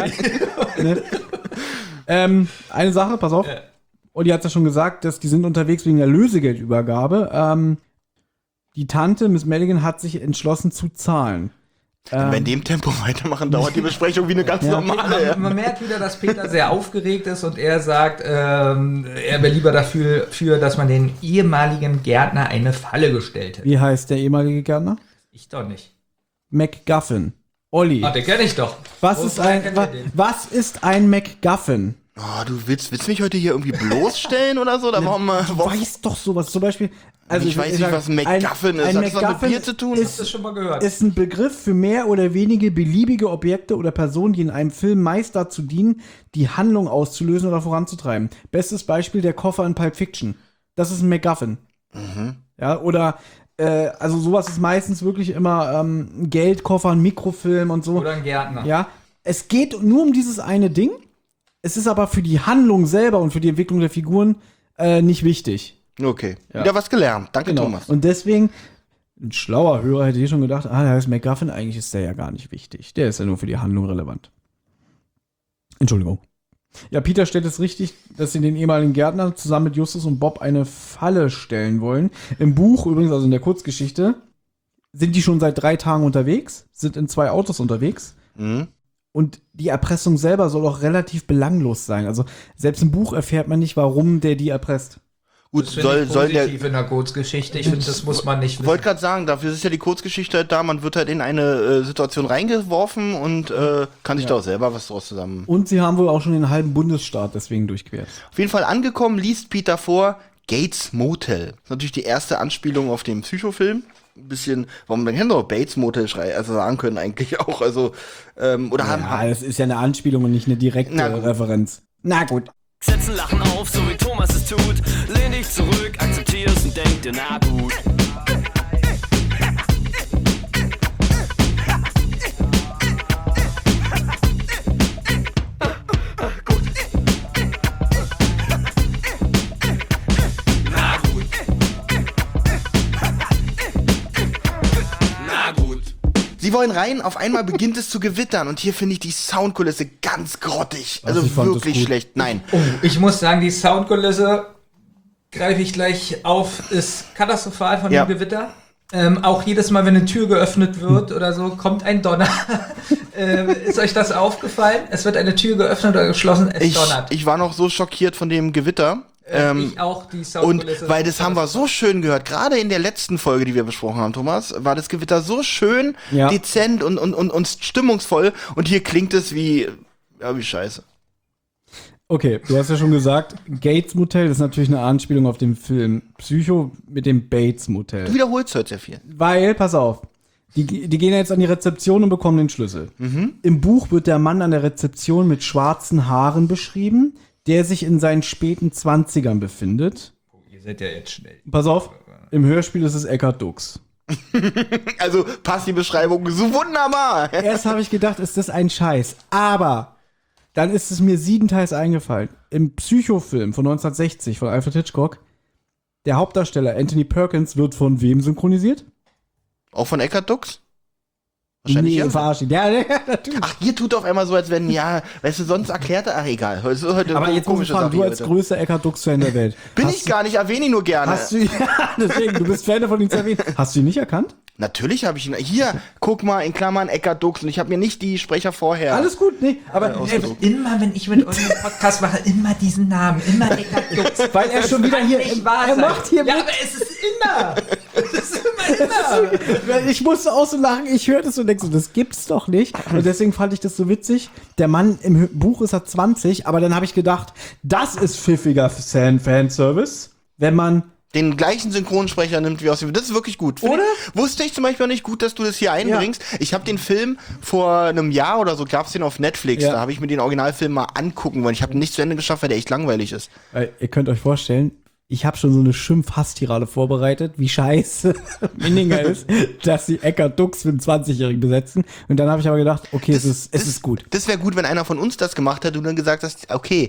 Eine Sache, pass auf. Olli hat ja schon gesagt, dass die sind unterwegs wegen der Lösegeldübergabe. Die Tante, Miss Madigan, hat sich entschlossen zu zahlen. Wenn wir in dem Tempo weitermachen, dauert die Besprechung wie eine ganz normale. Man merkt wieder, dass Peter sehr aufgeregt ist und er sagt, er wäre lieber dafür, dass man den ehemaligen Gärtner eine Falle gestellt hätte. Wie heißt der ehemalige Gärtner? Ich doch nicht. MacGuffin. Olli. Ah, den kenne ich doch. Was ist ein MacGuffin? Oh, du willst mich heute hier irgendwie bloßstellen oder so? Du weißt doch sowas. Zum Beispiel. Also ich weiß nicht, was ein MacGuffin ist. Hat das was mit Bier zu tun? Hast du das schon mal gehört? Ist ein Begriff für mehr oder weniger beliebige Objekte oder Personen, die in einem Film meist dazu dienen, die Handlung auszulösen oder voranzutreiben. Bestes Beispiel der Koffer in Pulp Fiction. Das ist ein MacGuffin. Mhm. Ja, oder also sowas ist meistens wirklich immer ein Geldkoffer, ein Mikrofilm und so. Oder ein Gärtner. Ja, es geht nur um dieses eine Ding. Es ist aber für die Handlung selber und für die Entwicklung der Figuren nicht wichtig. Okay, wieder was gelernt. Danke, Thomas. Und deswegen, ein schlauer Hörer hätte hier schon gedacht, der heißt MacGuffin, eigentlich ist der ja gar nicht wichtig. Der ist ja nur für die Handlung relevant. Entschuldigung. Ja, Peter stellt es richtig, dass sie den ehemaligen Gärtner zusammen mit Justus und Bob eine Falle stellen wollen. Im Buch übrigens, also in der Kurzgeschichte, sind die schon seit 3 Tagen unterwegs, sind in 2 Autos unterwegs. Mhm. Und die Erpressung selber soll auch relativ belanglos sein. Also selbst im Buch erfährt man nicht, warum der die erpresst. Gut, das soll der in der Kurzgeschichte. Ich finde, das muss man nicht wissen. Ich wollte gerade sagen, dafür ist ja die Kurzgeschichte halt da. Man wird halt in eine Situation reingeworfen und kann sich da auch selber was draus zusammen. Und sie haben wohl auch schon den halben Bundesstaat deswegen durchquert. Auf jeden Fall angekommen, liest Peter vor Gates Motel. Das ist natürlich die erste Anspielung auf den Psychofilm. Ein bisschen, warum dann hätten wir auch Bates Motel sagen können eigentlich auch. Also, oder haben. Ja, das ist ja eine Anspielung und nicht eine direkte Referenz. Na gut. Setzen Lachen auf, so wie Thomas es tut. Lehn dich zurück, akzeptierst und denk dir, na gut. Sie wollen rein, auf einmal beginnt es zu gewittern und hier finde ich die Soundkulisse ganz grottig. Also wirklich schlecht. Nein. Oh, ich muss sagen, die Soundkulisse, greife ich gleich auf, ist katastrophal von dem Gewitter. Auch jedes Mal, wenn eine Tür geöffnet wird oder so, kommt ein Donner. Ist euch das aufgefallen? Es wird eine Tür geöffnet oder geschlossen, es donnert. Ich war noch so schockiert von dem Gewitter. Ich auch, die Soundkulisse. Und weil das haben wir so schön gehört, gerade in der letzten Folge, die wir besprochen haben, Thomas, war das Gewitter so schön, dezent und stimmungsvoll und hier klingt es wie scheiße. Okay, du hast ja schon gesagt, Gates Motel ist natürlich eine Anspielung auf den Film Psycho mit dem Bates Motel. Du wiederholst heute sehr viel. Weil, pass auf, die gehen jetzt an die Rezeption und bekommen den Schlüssel. Mhm. Im Buch wird der Mann an der Rezeption mit schwarzen Haaren beschrieben, der sich in seinen späten 20ern befindet. Oh, ihr seid ja jetzt schnell. Pass auf, im Hörspiel ist es Eckhard Dux. Also passt die Beschreibung so wunderbar. Erst habe ich gedacht, ist das ein Scheiß. Aber dann ist es mir siebenteils eingefallen. Im Psychofilm von 1960 von Alfred Hitchcock, der Hauptdarsteller Anthony Perkins wird von wem synchronisiert? Auch von Eckhard Dux? Wahrscheinlich ja. Verarschen. Ja, natürlich. Ach, ihr tut auf einmal so, als wenn, weißt du, sonst erklärt er, egal. Heute aber jetzt komische Sache. Du als größter Eckhard Dux-Fan der Welt. Bin ich gar nicht, erwähne ihn nur gerne. Hast du, deswegen, du bist Fan davon, ihn zu erwähnen. Hast du ihn nicht erkannt? Natürlich habe ich ihn. Hier, guck mal, in Klammern Eckhard Dux. Und ich habe mir nicht die Sprecher vorher. Alles gut, nee. Aber immer, wenn ich mit euch einen Podcast mache, immer diesen Namen. Immer Eckhard Dux. Weil er schon wieder hier. Er macht hier ja, aber es ist immer. Es ist immer. Ich musste auch so lachen. Ich hörte es und denke so, das gibt's doch nicht. Und deswegen fand ich das so witzig. Der Mann im Buch ist er 20, aber dann habe ich gedacht, das ist pfiffiger Fanservice, wenn man den gleichen Synchronsprecher nimmt wie aus dem. Das ist wirklich gut. Oder? Wusste ich zum Beispiel auch nicht gut, dass du das hier einbringst. Ja. Ich habe den Film vor einem Jahr oder so, gab's den auf Netflix. Ja. Da habe ich mir den Originalfilm mal angucken wollen. Ich habe ihn nicht zu Ende geschafft, weil der echt langweilig ist. Ihr könnt euch vorstellen, ich habe schon so eine Schimpf-Hass-Tirade vorbereitet, wie scheiße Minninger ist, dass sie Eckhard Dux mit einem 20-Jährigen besetzen. Und dann habe ich aber gedacht, okay, es ist gut. Das wäre gut, wenn einer von uns das gemacht hätte und dann gesagt hättest,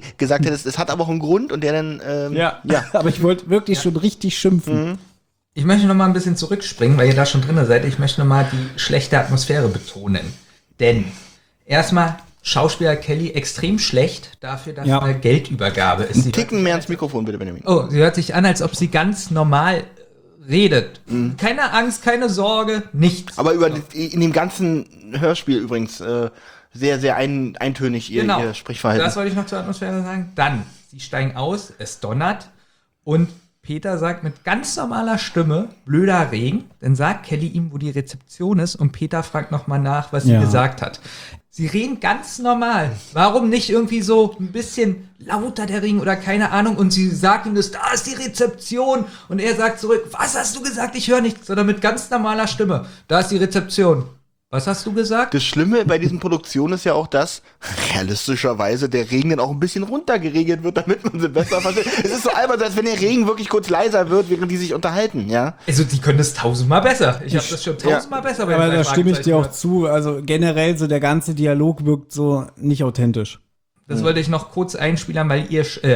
es hat aber auch einen Grund und der dann, ja. Aber ich wollte wirklich schon richtig schimpfen. Mhm. Ich möchte noch mal ein bisschen zurückspringen, weil ihr da schon drin seid. Ich möchte noch mal die schlechte Atmosphäre betonen. Denn erstmal Schauspieler Kelly extrem schlecht dafür, dass mal Geldübergabe ist. Ein Ticken mehr ins Mikrofon, bitte, Benjamin. Oh, sie hört sich an, als ob sie ganz normal redet. Mhm. Keine Angst, keine Sorge, nichts. Aber in dem ganzen Hörspiel übrigens sehr, sehr eintönig ihr Sprechverhalten. Das wollte ich noch zur Atmosphäre sagen. Dann, sie steigen aus, es donnert und Peter sagt mit ganz normaler Stimme, blöder Regen. Dann sagt Kelly ihm, wo die Rezeption ist und Peter fragt nochmal nach, was sie gesagt hat. Sie reden ganz normal. Warum nicht irgendwie so ein bisschen lauter der Regen oder keine Ahnung und sie sagt ihm das, da ist die Rezeption und er sagt zurück, was hast du gesagt? Ich höre nichts, sondern mit ganz normaler Stimme. Da ist die Rezeption. Was hast du gesagt? Das Schlimme bei diesen Produktionen ist ja auch, dass realistischerweise der Regen dann auch ein bisschen runtergeregelt wird, damit man sie besser versteht. Es ist so albern, als wenn der Regen wirklich kurz leiser wird, während die sich unterhalten, ja? Also die können das 1000-mal besser. Ich habe das schon 1000-mal besser. Aber da stimme ich dir auch zu. Also generell so der ganze Dialog wirkt so nicht authentisch. Das wollte ich noch kurz einwerfen, weil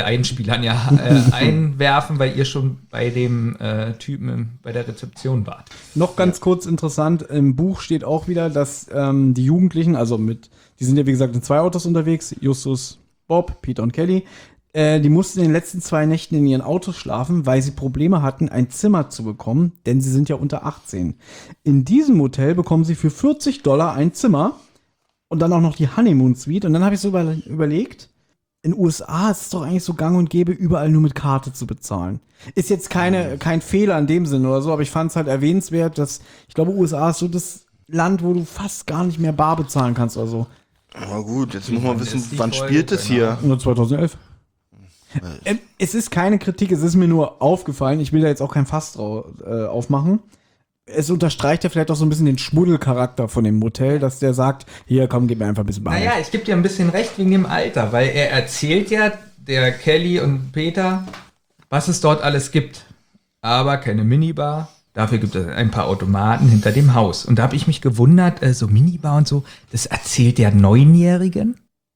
ihr schon bei dem Typen bei der Rezeption wart. Noch ganz kurz interessant, im Buch steht auch wieder, dass die Jugendlichen, die sind ja wie gesagt in 2 Autos unterwegs, Justus Bob, Peter und Kelly, die mussten in den letzten 2 Nächten in ihren Autos schlafen, weil sie Probleme hatten, ein Zimmer zu bekommen, denn sie sind ja unter 18. In diesem Hotel bekommen sie für $40 ein Zimmer und dann auch noch die Honeymoon Suite. Und dann habe ich so überlegt, in den USA ist es doch eigentlich so gang und gäbe, überall nur mit Karte zu bezahlen. Ist jetzt kein Fehler in dem Sinne oder so, aber ich fand es halt erwähnenswert, dass, ich glaube, USA ist so das Land, wo du fast gar nicht mehr bar bezahlen kannst oder so. Aber gut, jetzt muss man wissen, wann spielt es hier? Nur 2011. Es ist keine Kritik, es ist mir nur aufgefallen. Ich will da jetzt auch kein Fass aufmachen. Es unterstreicht ja vielleicht auch so ein bisschen den Schmuddelcharakter von dem Motel, dass der sagt, hier, komm, gib mir einfach ein bisschen Bar. Naja, ich gebe dir ein bisschen recht wegen dem Alter, weil er erzählt ja, der Kelly und Peter, was es dort alles gibt. Aber keine Minibar. Dafür gibt es ein paar Automaten hinter dem Haus. Und da habe ich mich gewundert, so Minibar und so, das erzählt der 9-Jährigen?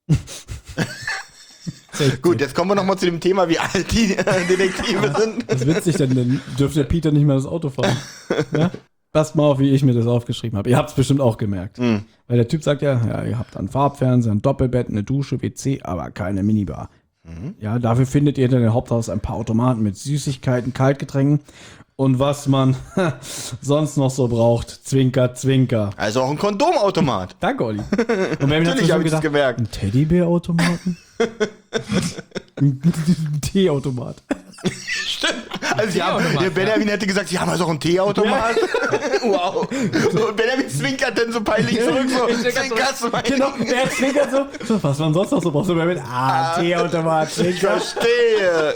Gut, jetzt kommen wir nochmal zu dem Thema, wie alt die Detektive sind. Das ist witzig, dann dürfte Peter nicht mehr das Auto fahren. Ja? Passt mal auf, wie ich mir das aufgeschrieben habe. Ihr habt es bestimmt auch gemerkt. Weil der Typ sagt ja, ihr habt einen Farbfernseher, ein Doppelbett, eine Dusche, WC, aber keine Minibar. Ja, dafür findet ihr in dem Haupthaus ein paar Automaten mit Süßigkeiten, Kaltgetränken und was man sonst noch so braucht. Zwinker, zwinker. Also auch ein Kondomautomat. Danke, Olli. Und Natürlich habe ich das gemerkt. Ein Teddybär-Automaten? Ein Teeautomat. Stimmt. Also der Benjamin hätte gesagt, sie haben also auch einen Teeautomat. Wow. Und Benjamin zwinkert dann so peinlich zurück. So, zwinkerst du mal. Genau, der zwinkert so. Was man sonst noch so braucht. So mit Teeautomat. Ich verstehe.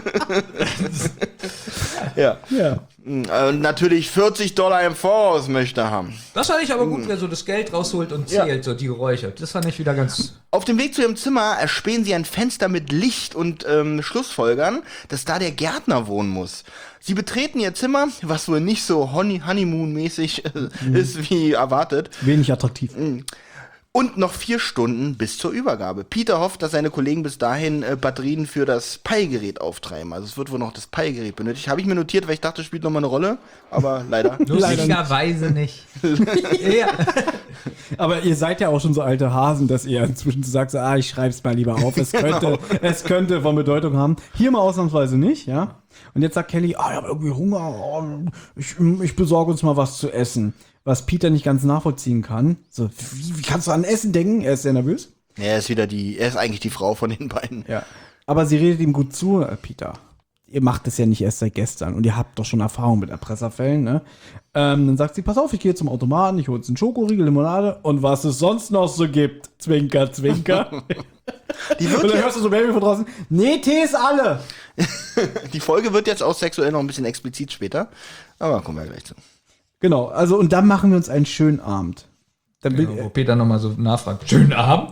Ja. Und natürlich $40 im Voraus möchte er haben. Das fand ich aber gut, wer so das Geld rausholt und zählt, so die Geräusche. Das fand ich wieder ganz... Auf dem Weg zu ihrem Zimmer erspähen sie ein Fenster mit Licht und schlussfolgern, dass da der Gärtner wohnen muss. Sie betreten ihr Zimmer, was wohl nicht so Honeymoon-mäßig ist wie erwartet. Wenig attraktiv. Und noch 4 Stunden bis zur Übergabe. Peter hofft, dass seine Kollegen bis dahin Batterien für das Pi-Gerät auftreiben. Also es wird wohl noch das Pi-Gerät benötigt. Habe ich mir notiert, weil ich dachte, das spielt nochmal eine Rolle. Aber leider. Lustigerweise nicht. Ja. Aber ihr seid ja auch schon so alte Hasen, dass ihr inzwischen sagt, so, ich schreib's mal lieber auf. Es könnte von Bedeutung haben. Hier mal ausnahmsweise nicht, ja. Und jetzt sagt Kelly, ich habe irgendwie Hunger. Ich besorge uns mal was zu essen. Was Peter nicht ganz nachvollziehen kann. So, wie kannst du an Essen denken? Er ist sehr nervös. Ja, er ist eigentlich die Frau von den beiden. Ja. Aber sie redet ihm gut zu, Peter. Ihr macht es ja nicht erst seit gestern und ihr habt doch schon Erfahrung mit Erpresserfällen, ne? Dann sagt sie, pass auf, ich gehe zum Automaten, ich hole jetzt einen Schokoriegel, Limonade und was es sonst noch so gibt. Zwinker, zwinker. Und dann hörst du so Baby von draußen, nee, Tee ist alle. Die Folge wird jetzt auch sexuell noch ein bisschen explizit später. Aber kommen wir gleich zu. Genau, also und dann machen wir uns einen schönen Abend. Dann will wo Peter nochmal so nachfragt, schönen Abend?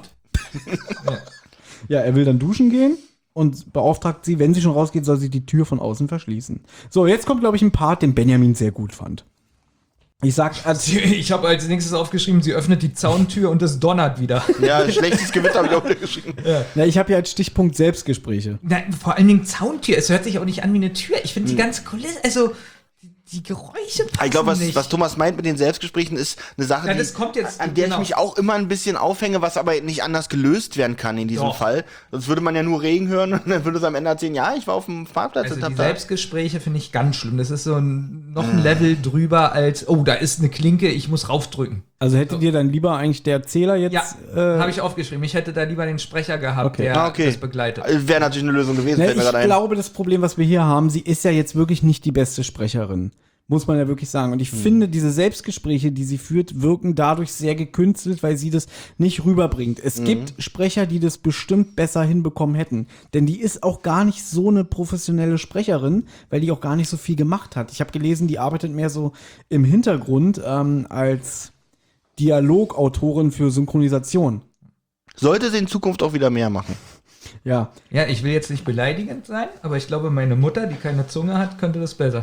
Ja, er will dann duschen gehen und beauftragt sie, wenn sie schon rausgeht, soll sie die Tür von außen verschließen. So, jetzt kommt, glaube ich, ein Part, den Benjamin sehr gut fand. Ich habe als nächstes aufgeschrieben, sie öffnet die Zauntür und es donnert wieder. Ja, schlechtes Gewitter habe ich auch wieder geschrieben. Ja, ich habe ja als Stichpunkt Selbstgespräche. Nein, vor allen Dingen Zauntür, es hört sich auch nicht an wie eine Tür. Ich finde die ganze Kulisse, also die Geräusche passen ich glaube, nicht. was Thomas meint mit den Selbstgesprächen, ist eine Sache, an der ich mich auch immer ein bisschen aufhänge, was aber nicht anders gelöst werden kann in diesem Fall. Sonst würde man ja nur Regen hören und dann würde es am Ende erzählen, ja, ich war auf dem Parkplatz. Also die Selbstgespräche finde ich ganz schlimm. Das ist so noch ein Level drüber als, oh, da ist eine Klinke, ich muss raufdrücken. Also hättet ihr dann lieber eigentlich der Erzähler jetzt? Ja, habe ich aufgeschrieben. Ich hätte da lieber den Sprecher gehabt, der das begleitet. Wäre natürlich eine Lösung gewesen. Ich glaube, das Problem, was wir hier haben, sie ist ja jetzt wirklich nicht die beste Sprecherin. Muss man ja wirklich sagen. Und ich finde, diese Selbstgespräche, die sie führt, wirken dadurch sehr gekünstelt, weil sie das nicht rüberbringt. Es gibt Sprecher, die das bestimmt besser hinbekommen hätten. Denn die ist auch gar nicht so eine professionelle Sprecherin, weil die auch gar nicht so viel gemacht hat. Ich habe gelesen, die arbeitet mehr so im Hintergrund als Dialogautorin für Synchronisation. Sollte sie in Zukunft auch wieder mehr machen. Ja. Ja, ich will jetzt nicht beleidigend sein, aber ich glaube, meine Mutter, die keine Zunge hat, könnte das besser.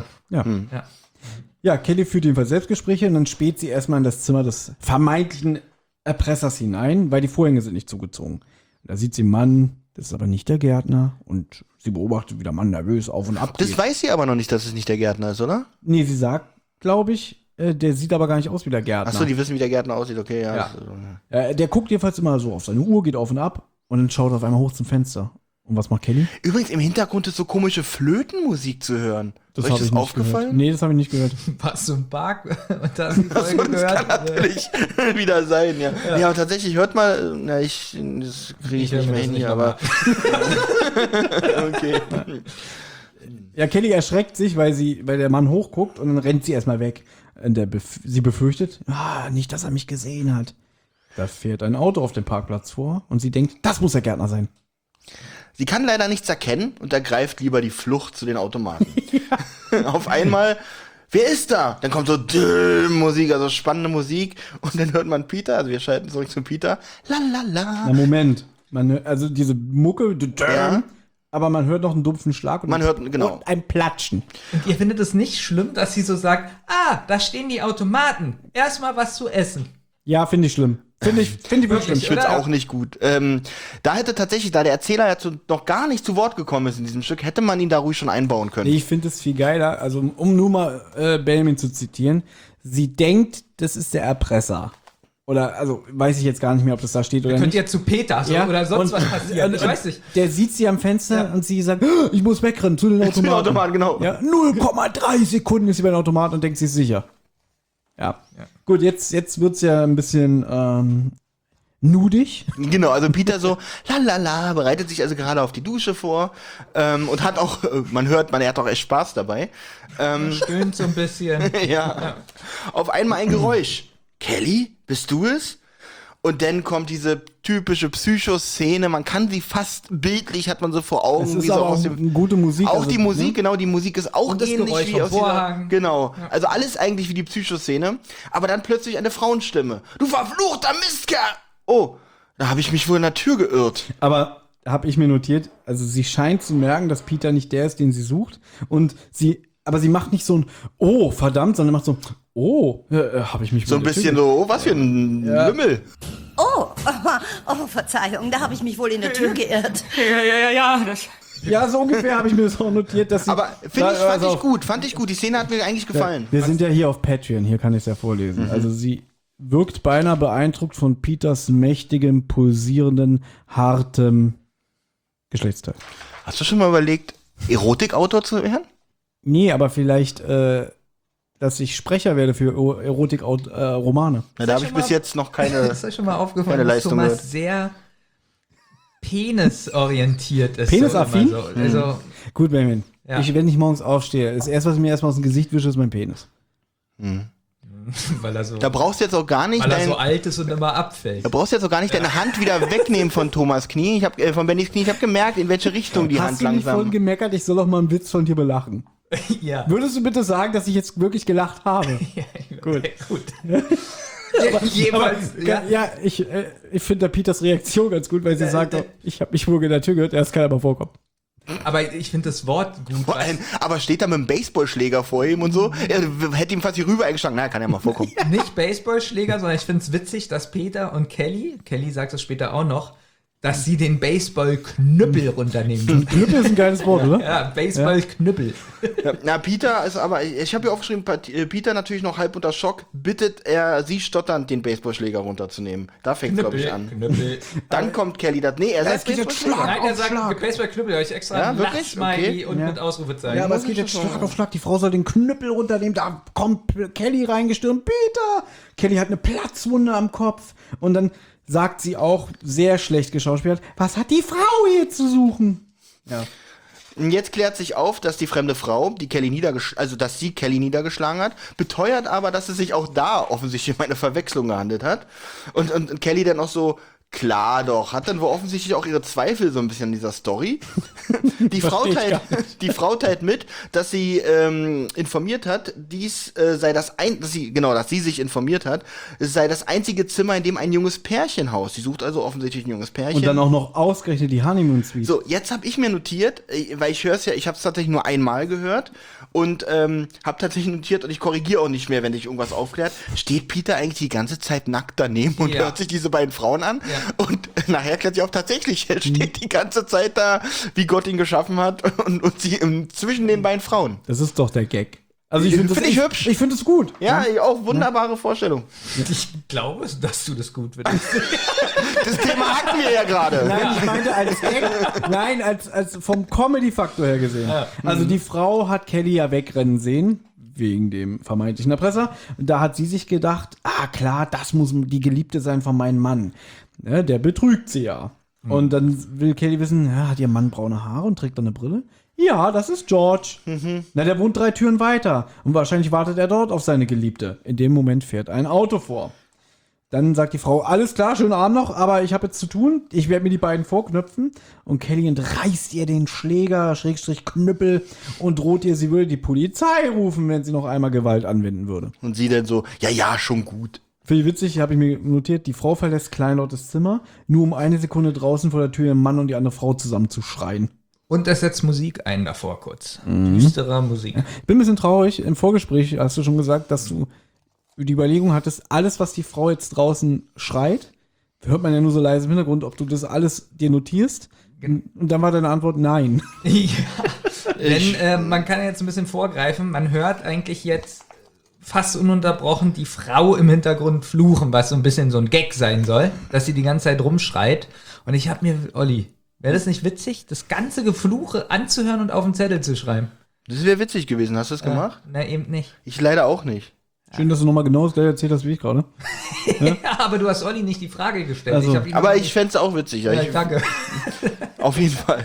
Ja, Kelly führt jedenfalls Selbstgespräche und dann späht sie erstmal in das Zimmer des vermeintlichen Erpressers hinein, weil die Vorhänge sind nicht zugezogen. Da sieht sie einen Mann, das ist aber nicht der Gärtner und sie beobachtet, wie der Mann nervös auf und ab geht. Das weiß sie aber noch nicht, dass es nicht der Gärtner ist, oder? Nee, sie sagt, glaube ich, der sieht aber gar nicht aus wie der Gärtner. Achso, die wissen, wie der Gärtner aussieht, okay, ja. Der guckt jedenfalls immer so auf seine Uhr, geht auf und ab und dann schaut er auf einmal hoch zum Fenster. Und was macht Kelly? Übrigens, im Hintergrund ist so komische Flötenmusik zu hören. Ist euch das aufgefallen? Gehört. Nee, das habe ich nicht gehört. Warst du im Park und da hast du die Folge gehört? Das kann natürlich wieder sein, ja. Ja, aber tatsächlich, hört mal, das kriege ich nicht mehr hin hier, aber okay. Ja, Kelly erschreckt sich, weil der Mann hochguckt und dann rennt sie erstmal weg. Sie befürchtet, nicht, dass er mich gesehen hat. Da fährt ein Auto auf dem Parkplatz vor und sie denkt, das muss der Gärtner sein. Sie kann leider nichts erkennen und ergreift lieber die Flucht zu den Automaten. Ja. Auf einmal, wer ist da? Dann kommt so Musik, also spannende Musik. Und dann hört man Peter, also wir schalten zurück zu Peter. La la la. Na Moment, also diese Mucke, ja. Aber man hört noch einen dumpfen Schlag und, und ein Platschen. Und ihr findet es nicht schlimm, dass sie so sagt, da stehen die Automaten. Erstmal was zu essen. Ja, finde ich schlimm. Finde ich wirklich schlimm. Ich finde es auch nicht gut. Da hätte tatsächlich, da der Erzähler ja noch gar nicht zu Wort gekommen ist in diesem Stück, hätte man ihn da ruhig schon einbauen können. Ich finde es viel geiler, also um nur mal Benjamin zu zitieren, sie denkt, das ist der Erpresser. Oder, also, weiß ich jetzt gar nicht mehr, ob das da steht oder nicht. Könnt ihr zu Peter oder sonst was passieren. Ich weiß nicht. Der sieht sie am Fenster und sie sagt, ich muss wegrennen zu den Automaten. Zu den Automaten, genau. Ja, 0,3 Sekunden ist sie bei den Automaten und denkt, sie ist sicher. Ja. Gut, jetzt wird's ja ein bisschen nudig. Genau, also Peter so, lalala, bereitet sich also gerade auf die Dusche vor und hat auch, er hat auch echt Spaß dabei. Stöhnt so ein bisschen. Ja. Auf einmal ein Geräusch. Kelly, bist du es? Und dann kommt diese typische Psycho-Szene, man kann sie fast bildlich, hat man so vor Augen. Es ist aber auch gute Musik. Auch die Musik, genau, die Musik ist auch ähnlich Geräusch wie aus Vorhang. Genau, also alles eigentlich wie die Psycho-Szene, aber dann plötzlich eine Frauenstimme. Du verfluchter Mistkerl! Oh, da habe ich mich wohl in der Tür geirrt. Aber habe ich mir notiert, also sie scheint zu merken, dass Peter nicht der ist, den sie sucht. Aber sie macht nicht so ein Oh, verdammt, sondern macht so habe ich mich so ein bisschen so, was für ein Lümmel. Oh, Verzeihung, da habe ich mich wohl in der Tür geirrt. Ja, so ungefähr habe ich mir das auch notiert, dass sie. Aber fand ich gut. Die Szene hat mir eigentlich gefallen. Wir sind ja hier auf Patreon, hier kann ich es ja vorlesen. Also sie wirkt beinahe beeindruckt von Peters mächtigem, pulsierenden, hartem Geschlechtsteil. Hast du schon mal überlegt, Erotikautor zu werden? Nee, aber vielleicht, dass ich Sprecher werde für Erotik-Romane. Da habe ich bis jetzt noch keine. Ist euch schon mal aufgefallen, dass Leistung Thomas sehr penisorientiert ist. Penisaffin? So. Also, gut, Benjamin. Ja. Wenn ich morgens aufstehe, das erste, was ich mir erstmal aus dem Gesicht wische, ist mein Penis. weil er so, da brauchst du jetzt auch gar nicht. Weil er so alt ist und immer abfällt. Da brauchst du jetzt auch gar nicht deine Hand wieder wegnehmen von Thomas Knie. Von Bennys Knie. Ich habe gemerkt, in welche Richtung die Hand langsam. Hast du nicht vorhin gemeckert, ich soll doch mal einen Witz von dir belachen? Ja. Würdest du bitte sagen, dass ich jetzt wirklich gelacht habe? Gut. Ich finde da Peters Reaktion ganz gut, weil sie sagt, ich habe mich wohl in der Tür gehört, das kann aber vorkommen. Aber ich finde das Wort gut. Aber steht da mit einem Baseballschläger vor ihm und so? Er hätte ihm fast hier rüber eingeschlagen. Na, kann ja mal vorkommen. Nicht Baseballschläger, sondern ich finde es witzig, dass Peter und Kelly sagt es später auch noch, dass sie den Baseballknüppel runternehmen. Knüppel ist ein geiles Wort, oder? Ja, Baseballknüppel. Ja, na, Peter ist aber, ich habe hier aufgeschrieben, Peter natürlich noch halb unter Schock, bittet er sie stotternd, den Baseballschläger runterzunehmen. Da fängt es, glaube ich, an. Knüppel. Dann kommt Kelly, er sagt Baseballschläger. Nein, er sagt Baseballknüppel, habe ich extra ein Lachsmiley und mit Ausrufezeichen. Ja, aber es geht jetzt Schlag auf Schlag, die Frau soll den Knüppel runternehmen, da kommt Kelly reingestürmt, Peter! Kelly hat eine Platzwunde am Kopf und dann sagt sie auch, sehr schlecht geschauspielert, was hat die Frau hier zu suchen? Ja. Jetzt klärt sich auf, dass die fremde Frau, dass sie Kelly niedergeschlagen hat, beteuert aber, dass es sich auch da offensichtlich um eine Verwechslung gehandelt hat. Und Kelly dann auch so, klar doch, hat dann wohl offensichtlich auch ihre Zweifel so ein bisschen in dieser Story. Die Frau teilt mit, dass sie informiert hat, dass sie sich informiert hat, es sei das einzige Zimmer, in dem ein junges Pärchen haust. Sie sucht also offensichtlich ein junges Pärchen. Und dann auch noch ausgerechnet die Honeymoon Suite. So, jetzt habe ich mir notiert, weil ich höre es ja, ich habe es tatsächlich nur einmal gehört und habe tatsächlich notiert und ich korrigiere auch nicht mehr, wenn dich irgendwas aufklärt. Steht Peter eigentlich die ganze Zeit nackt daneben und hört sich diese beiden Frauen an? Ja. Und nachher klärt sich auch tatsächlich, er steht die ganze Zeit da, wie Gott ihn geschaffen hat und sie zwischen den beiden Frauen. Das ist doch der Gag. Also ich finde ich hübsch. Ich finde es gut. Ja, auch wunderbare Vorstellung. Ich glaube, dass du das gut findest. Das Thema hatten wir ja gerade. Nein, ich meinte als Gag, nein, als vom Comedy-Faktor her gesehen. Ja. Also die Frau hat Kelly ja wegrennen sehen, wegen dem vermeintlichen Erpresser. Und da hat sie sich gedacht, klar, das muss die Geliebte sein von meinem Mann. Ja, der betrügt sie ja. Und dann will Kelly wissen, hat ihr Mann braune Haare und trägt dann eine Brille? Ja, das ist George. Na, der wohnt 3 Türen weiter. Und wahrscheinlich wartet er dort auf seine Geliebte. In dem Moment fährt ein Auto vor. Dann sagt die Frau, alles klar, schönen Abend noch, aber ich habe jetzt zu tun. Ich werde mir die beiden vorknöpfen. Und Kelly entreißt ihr den Schläger, Knüppel und droht ihr, sie würde die Polizei rufen, wenn sie noch einmal Gewalt anwenden würde. Und sie dann so, ja, schon gut. Finde ich witzig, habe ich mir notiert, die Frau verlässt kleinlautes Zimmer, nur um eine Sekunde draußen vor der Tür ihren Mann und die andere Frau zusammen zu schreien. Und es setzt Musik ein davor kurz. Düsterer Musik. Ich bin ein bisschen traurig. Im Vorgespräch hast du schon gesagt, dass du die Überlegung hattest, alles, was die Frau jetzt draußen schreit, hört man ja nur so leise im Hintergrund, ob du das alles dir notierst. Und dann war deine Antwort nein. Ja, denn man kann jetzt ein bisschen vorgreifen. Man hört eigentlich jetzt fast ununterbrochen die Frau im Hintergrund fluchen, was so ein bisschen so ein Gag sein soll, dass sie die ganze Zeit rumschreit. Und ich habe mir, Olli, wäre das nicht witzig, das ganze Gefluche anzuhören und auf den Zettel zu schreiben? Das wäre witzig gewesen. Hast du das gemacht? Na, eben nicht. Ich leider auch nicht. Schön, dass du nochmal genau das gleiche erzählt hast wie ich gerade. Ja, aber du hast Olli nicht die Frage gestellt. Also. Aber ich fände es auch witzig. Ja, danke. Auf jeden Fall.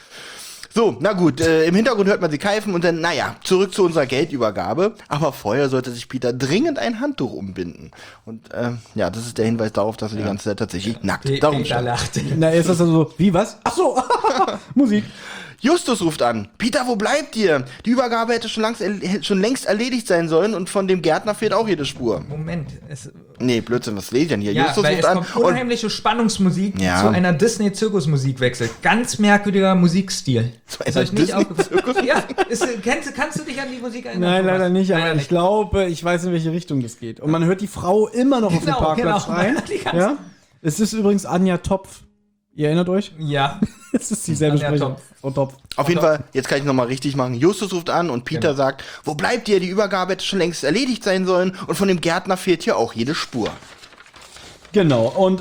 So, na gut, im Hintergrund hört man sie keifen und dann, zurück zu unserer Geldübergabe. Aber vorher sollte sich Peter dringend ein Handtuch umbinden. Und das ist der Hinweis darauf, dass er die ganze Zeit tatsächlich nackt darum Peter lachte. Na, ist das also so, wie, was? Ach so, Musik. Justus ruft an. Peter, wo bleibt ihr? Die Übergabe hätte schon längst erledigt sein sollen und von dem Gärtner fehlt auch jede Spur. Moment. Nee, Blödsinn, was lese ich denn hier? Ja, Justus weil ruft es an. kommt unheimliche Spannungsmusik, die Ja. zu einer Disney-Zirkusmusik wechselt. Ganz merkwürdiger Musikstil. Zu einer Ist euch nicht Disney-Zirkus- aufgefallen? Ja, kannst du dich an die Musik erinnern? Nein, leider nicht, aber Leider ich glaube, ich weiß, in welche Richtung das geht. Und man hört die Frau immer noch auf dem Genau, Parkplatz genau. schreien. Die ganze- Ja? Es ist übrigens Anja Topf. Ihr erinnert euch? Ja. Es ist dieselbe Anja Sprecherin. Topf. Frau Topf. Auf jeden Fall, jetzt kann ich nochmal richtig machen. Justus ruft an und Peter sagt, wo bleibt ihr? Die Übergabe hätte schon längst erledigt sein sollen und von dem Gärtner fehlt hier auch jede Spur. Genau, und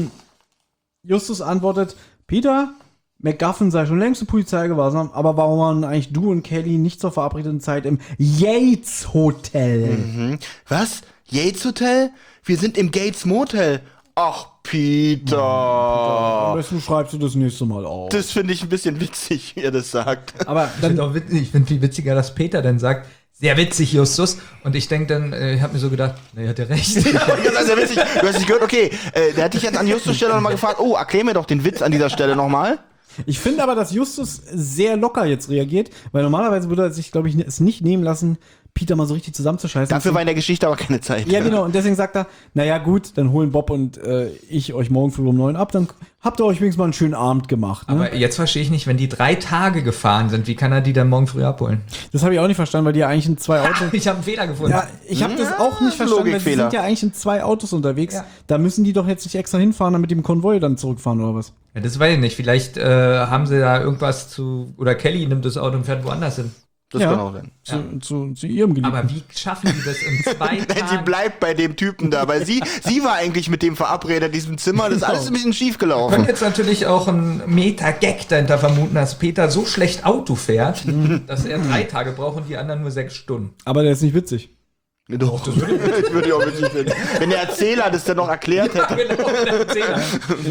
Justus antwortet, Peter, McGuffin sei schon längst in Polizeigewahrsam, aber warum waren eigentlich du und Kelly nicht zur verabredeten Zeit im Yates Hotel? Was? Yates Hotel? Wir sind im Gates Motel. Ach, Peter. Am besten schreibst du das nächste Mal auf. Das finde ich ein bisschen witzig, wie er das sagt. Aber Ich finde viel witziger, dass Peter dann sagt, sehr witzig, Justus. Und ich denke dann, ich habe mir so gedacht, hat er recht. Das ist ja witzig. Du hast nicht gehört, okay, der hat dich jetzt an Justus Stelle nochmal gefragt, erklär mir doch den Witz an dieser Stelle nochmal. ich finde aber, dass Justus sehr locker jetzt reagiert, weil normalerweise würde er sich, glaube ich, es nicht nehmen lassen, Peter mal so richtig zusammenzuscheißen. Dafür war in der Geschichte aber keine Zeit. Ja, genau. Und deswegen sagt er, naja gut, dann holen Bob und ich euch morgen früh um 9 ab, dann habt ihr euch wenigstens mal einen schönen Abend gemacht. Ne? Aber jetzt verstehe ich nicht, wenn die 3 Tage gefahren sind, wie kann er die dann morgen früh abholen? Das habe ich auch nicht verstanden, weil die ja eigentlich in 2 Autos... Ich habe einen Fehler gefunden. Ja, ich habe das auch nicht verstanden, weil sie Logikfehler. sind ja eigentlich in 2 Autos unterwegs. Ja. Da müssen die doch jetzt nicht extra hinfahren, damit die im Konvoi dann zurückfahren oder was? Ja, das weiß ich nicht. Vielleicht haben sie da irgendwas oder Kelly nimmt das Auto und fährt woanders hin. Das kann auch sein. Zu ihrem Geliebten. Aber wie schaffen die das in 2 Nein, sie Tagen? bleibt bei dem Typen da, weil sie war eigentlich mit dem verabredet in diesem Zimmer. Das ist alles ein bisschen schief Man gelaufen. kann jetzt natürlich auch einen Meta-Gag dahinter vermuten, dass Peter so schlecht Auto fährt, dass er 3 Tage braucht und die anderen nur 6 Stunden. Aber der ist nicht witzig. Doch, das würde ich auch witzig finden. Wenn der Erzähler das dann noch erklärt hätte. Genau, der Erzähler.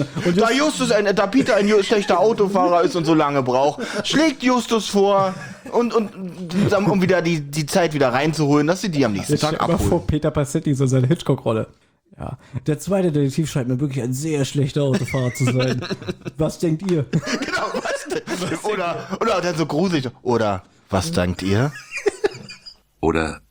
Da Peter ein schlechter Autofahrer ist und so lange braucht, schlägt Justus vor um wieder die Zeit wieder reinzuholen, dass sie die am nächsten Jetzt stell Tag dir mal vor, abholen. Peter Passetti, so seine Hitchcock-Rolle. Ja. Der zweite Detektiv scheint mir wirklich ein sehr schlechter Autofahrer zu sein. Was denkt ihr? Genau, was denn? Oder dann so gruselig. Oder was dankt ihr? Oder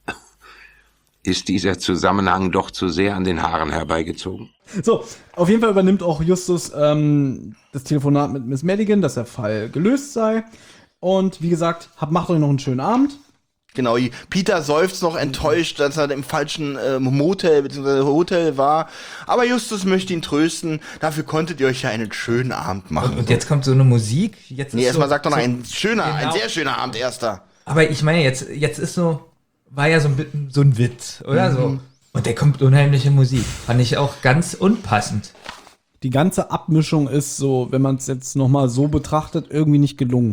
ist dieser Zusammenhang doch zu sehr an den Haaren herbeigezogen? So, auf jeden Fall übernimmt auch Justus das Telefonat mit Miss Madigan, dass der Fall gelöst sei. Und wie gesagt, macht euch noch einen schönen Abend. Genau, Peter seufzt noch enttäuscht, dass er im falschen Motel bzw. Hotel war. Aber Justus möchte ihn trösten. Dafür konntet ihr euch ja einen schönen Abend machen. Und jetzt kommt so eine Musik. Jetzt Nee, ist erstmal so, sagt doch noch so, ein genau. sehr schöner Abend erster. Aber ich meine, jetzt ist so, war ja so ein Witz, oder so. Und der kommt unheimliche Musik. Fand ich auch ganz unpassend. Die ganze Abmischung ist so, wenn man es jetzt nochmal so betrachtet, irgendwie nicht gelungen.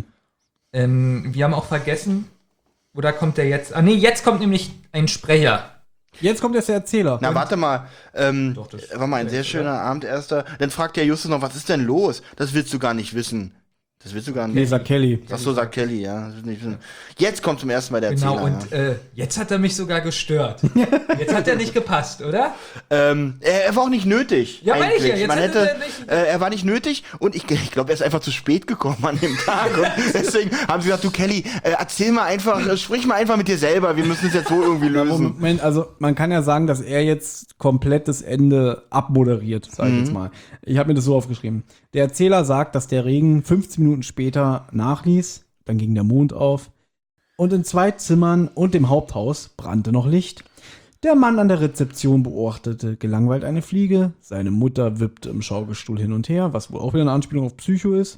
Wir haben auch vergessen, oder kommt der jetzt? Ah nee, jetzt kommt nämlich ein Sprecher. Jetzt kommt jetzt der Erzähler. Na, warte mal. Doch, das War mal ein sehr schöner Abend, erster. Dann fragt der Justus noch, was ist denn los? Das willst du gar nicht wissen. Das willst du gar nicht. Nee, sagt Kelly. Ach so, sagt Kelly, ja. Das ist nicht wissen. Jetzt kommt zum ersten Mal der Genau, Erzähler. und jetzt hat er mich sogar gestört. Jetzt hat er nicht gepasst, oder? Er war auch nicht nötig. Ja, meine ich ja. eigentlich. Jetzt Man hätte hätte, er nicht- er war nicht nötig und ich glaube, er ist einfach zu spät gekommen an dem Tag. Und deswegen haben sie gesagt, du Kelly, erzähl mal einfach, sprich mal einfach mit dir selber. Wir müssen es jetzt so irgendwie lösen. Moment, also man kann ja sagen, dass er jetzt komplett das Ende abmoderiert, sag ich jetzt mal. Ich habe mir das so aufgeschrieben. Der Erzähler sagt, dass der Regen 15 Minuten später nachließ, dann ging der Mond auf und in 2 Zimmern und dem Haupthaus brannte noch Licht. Der Mann an der Rezeption beobachtete gelangweilt eine Fliege, seine Mutter wippte im Schaukelstuhl hin und her, was wohl auch wieder eine Anspielung auf Psycho ist.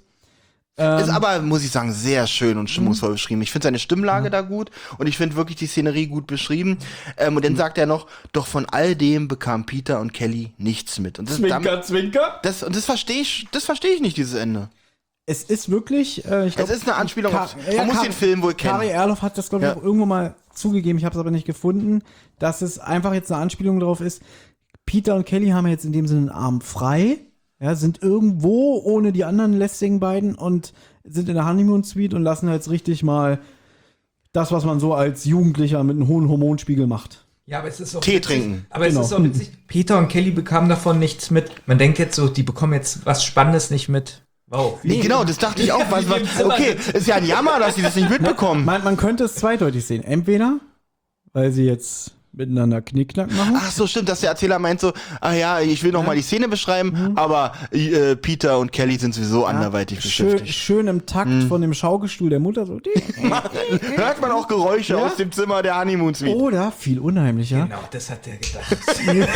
Ist aber, muss ich sagen, sehr schön und stimmungsvoll beschrieben. Ich finde seine Stimmlage da gut und ich finde wirklich die Szenerie gut beschrieben. Und dann sagt er noch, doch von all dem bekam Peter und Kelly nichts mit. Und das, Zwinker. das verstehe ich nicht, dieses Ende. Es ist wirklich, ich glaub, Es ist eine Anspielung auf, ja, man muss den Film wohl Kari kennen. Erloff hat das, glaube ich, Ja. auch irgendwo mal zugegeben, ich habe es aber nicht gefunden, dass es einfach jetzt eine Anspielung darauf ist, Peter und Kelly haben jetzt in dem Sinne einen Arm frei, ja, sind irgendwo ohne die anderen lästigen beiden und sind in der Honeymoon Suite und lassen jetzt richtig mal das, was man so als Jugendlicher mit einem hohen Hormonspiegel macht. Ja, aber es ist auch Tee witzig. trinken. Aber Genau. es ist auch witzig. Peter und Kelly bekamen davon nichts mit. Man denkt jetzt so, die bekommen jetzt was Spannendes nicht mit. Wow. Nee, genau, das dachte ich auch. Okay, ist ja ein Jammer, dass sie das nicht mitbekommen. Man könnte es zweideutig sehen. Entweder, weil sie jetzt miteinander Knickknack machen. Ach so, stimmt, dass der Erzähler meint so, ich will noch mal die Szene beschreiben, aber Peter und Kelly sind sowieso anderweitig beschäftigt. Schön im Takt von dem Schaukelstuhl der Mutter. So. Hört man auch Geräusche Ja? aus dem Zimmer der Honeymoon Suite. Oder, viel unheimlicher, Genau, das hat der gedacht.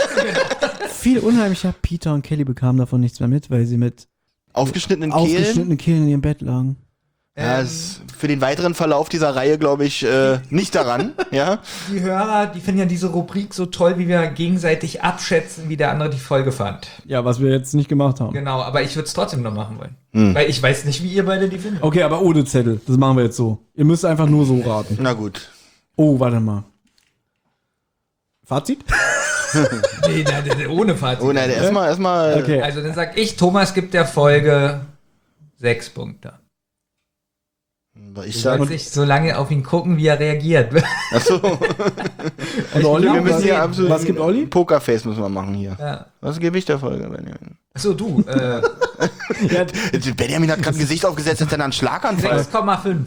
Peter und Kelly bekamen davon nichts mehr mit, weil sie mit Aufgeschnittenen Kehlen. aufgeschnittenen Kehlen in ihrem Bett lagen. Ja, ist für den weiteren Verlauf dieser Reihe, glaube ich, nicht daran. Ja. Die Hörer, die finden ja diese Rubrik so toll, wie wir gegenseitig abschätzen, wie der andere die Folge fand. Ja, was wir jetzt nicht gemacht haben. Genau, aber ich würde es trotzdem noch machen wollen. Weil ich weiß nicht, wie ihr beide die findet. Okay, aber ohne Zettel. Das machen wir jetzt so. Ihr müsst einfach nur so raten. Na gut. Oh, warte mal. Fazit? Nee, ohne Fazit. Oh nein, erstmal. Okay. Also dann sag ich, Thomas gibt der Folge 6 Punkte. Ich Du sag, sollst nicht so lange auf ihn gucken, wie er reagiert. achso, Und Olli? wir müssen hier sehen, absolut was gibt Olli? Pokerface müssen wir machen hier. Ja. Was gebe ich der Folge, Benjamin? Achso, du, Ja, Benjamin hat gerade ein Gesicht aufgesetzt, als er einen Schlaganfall. 6,5.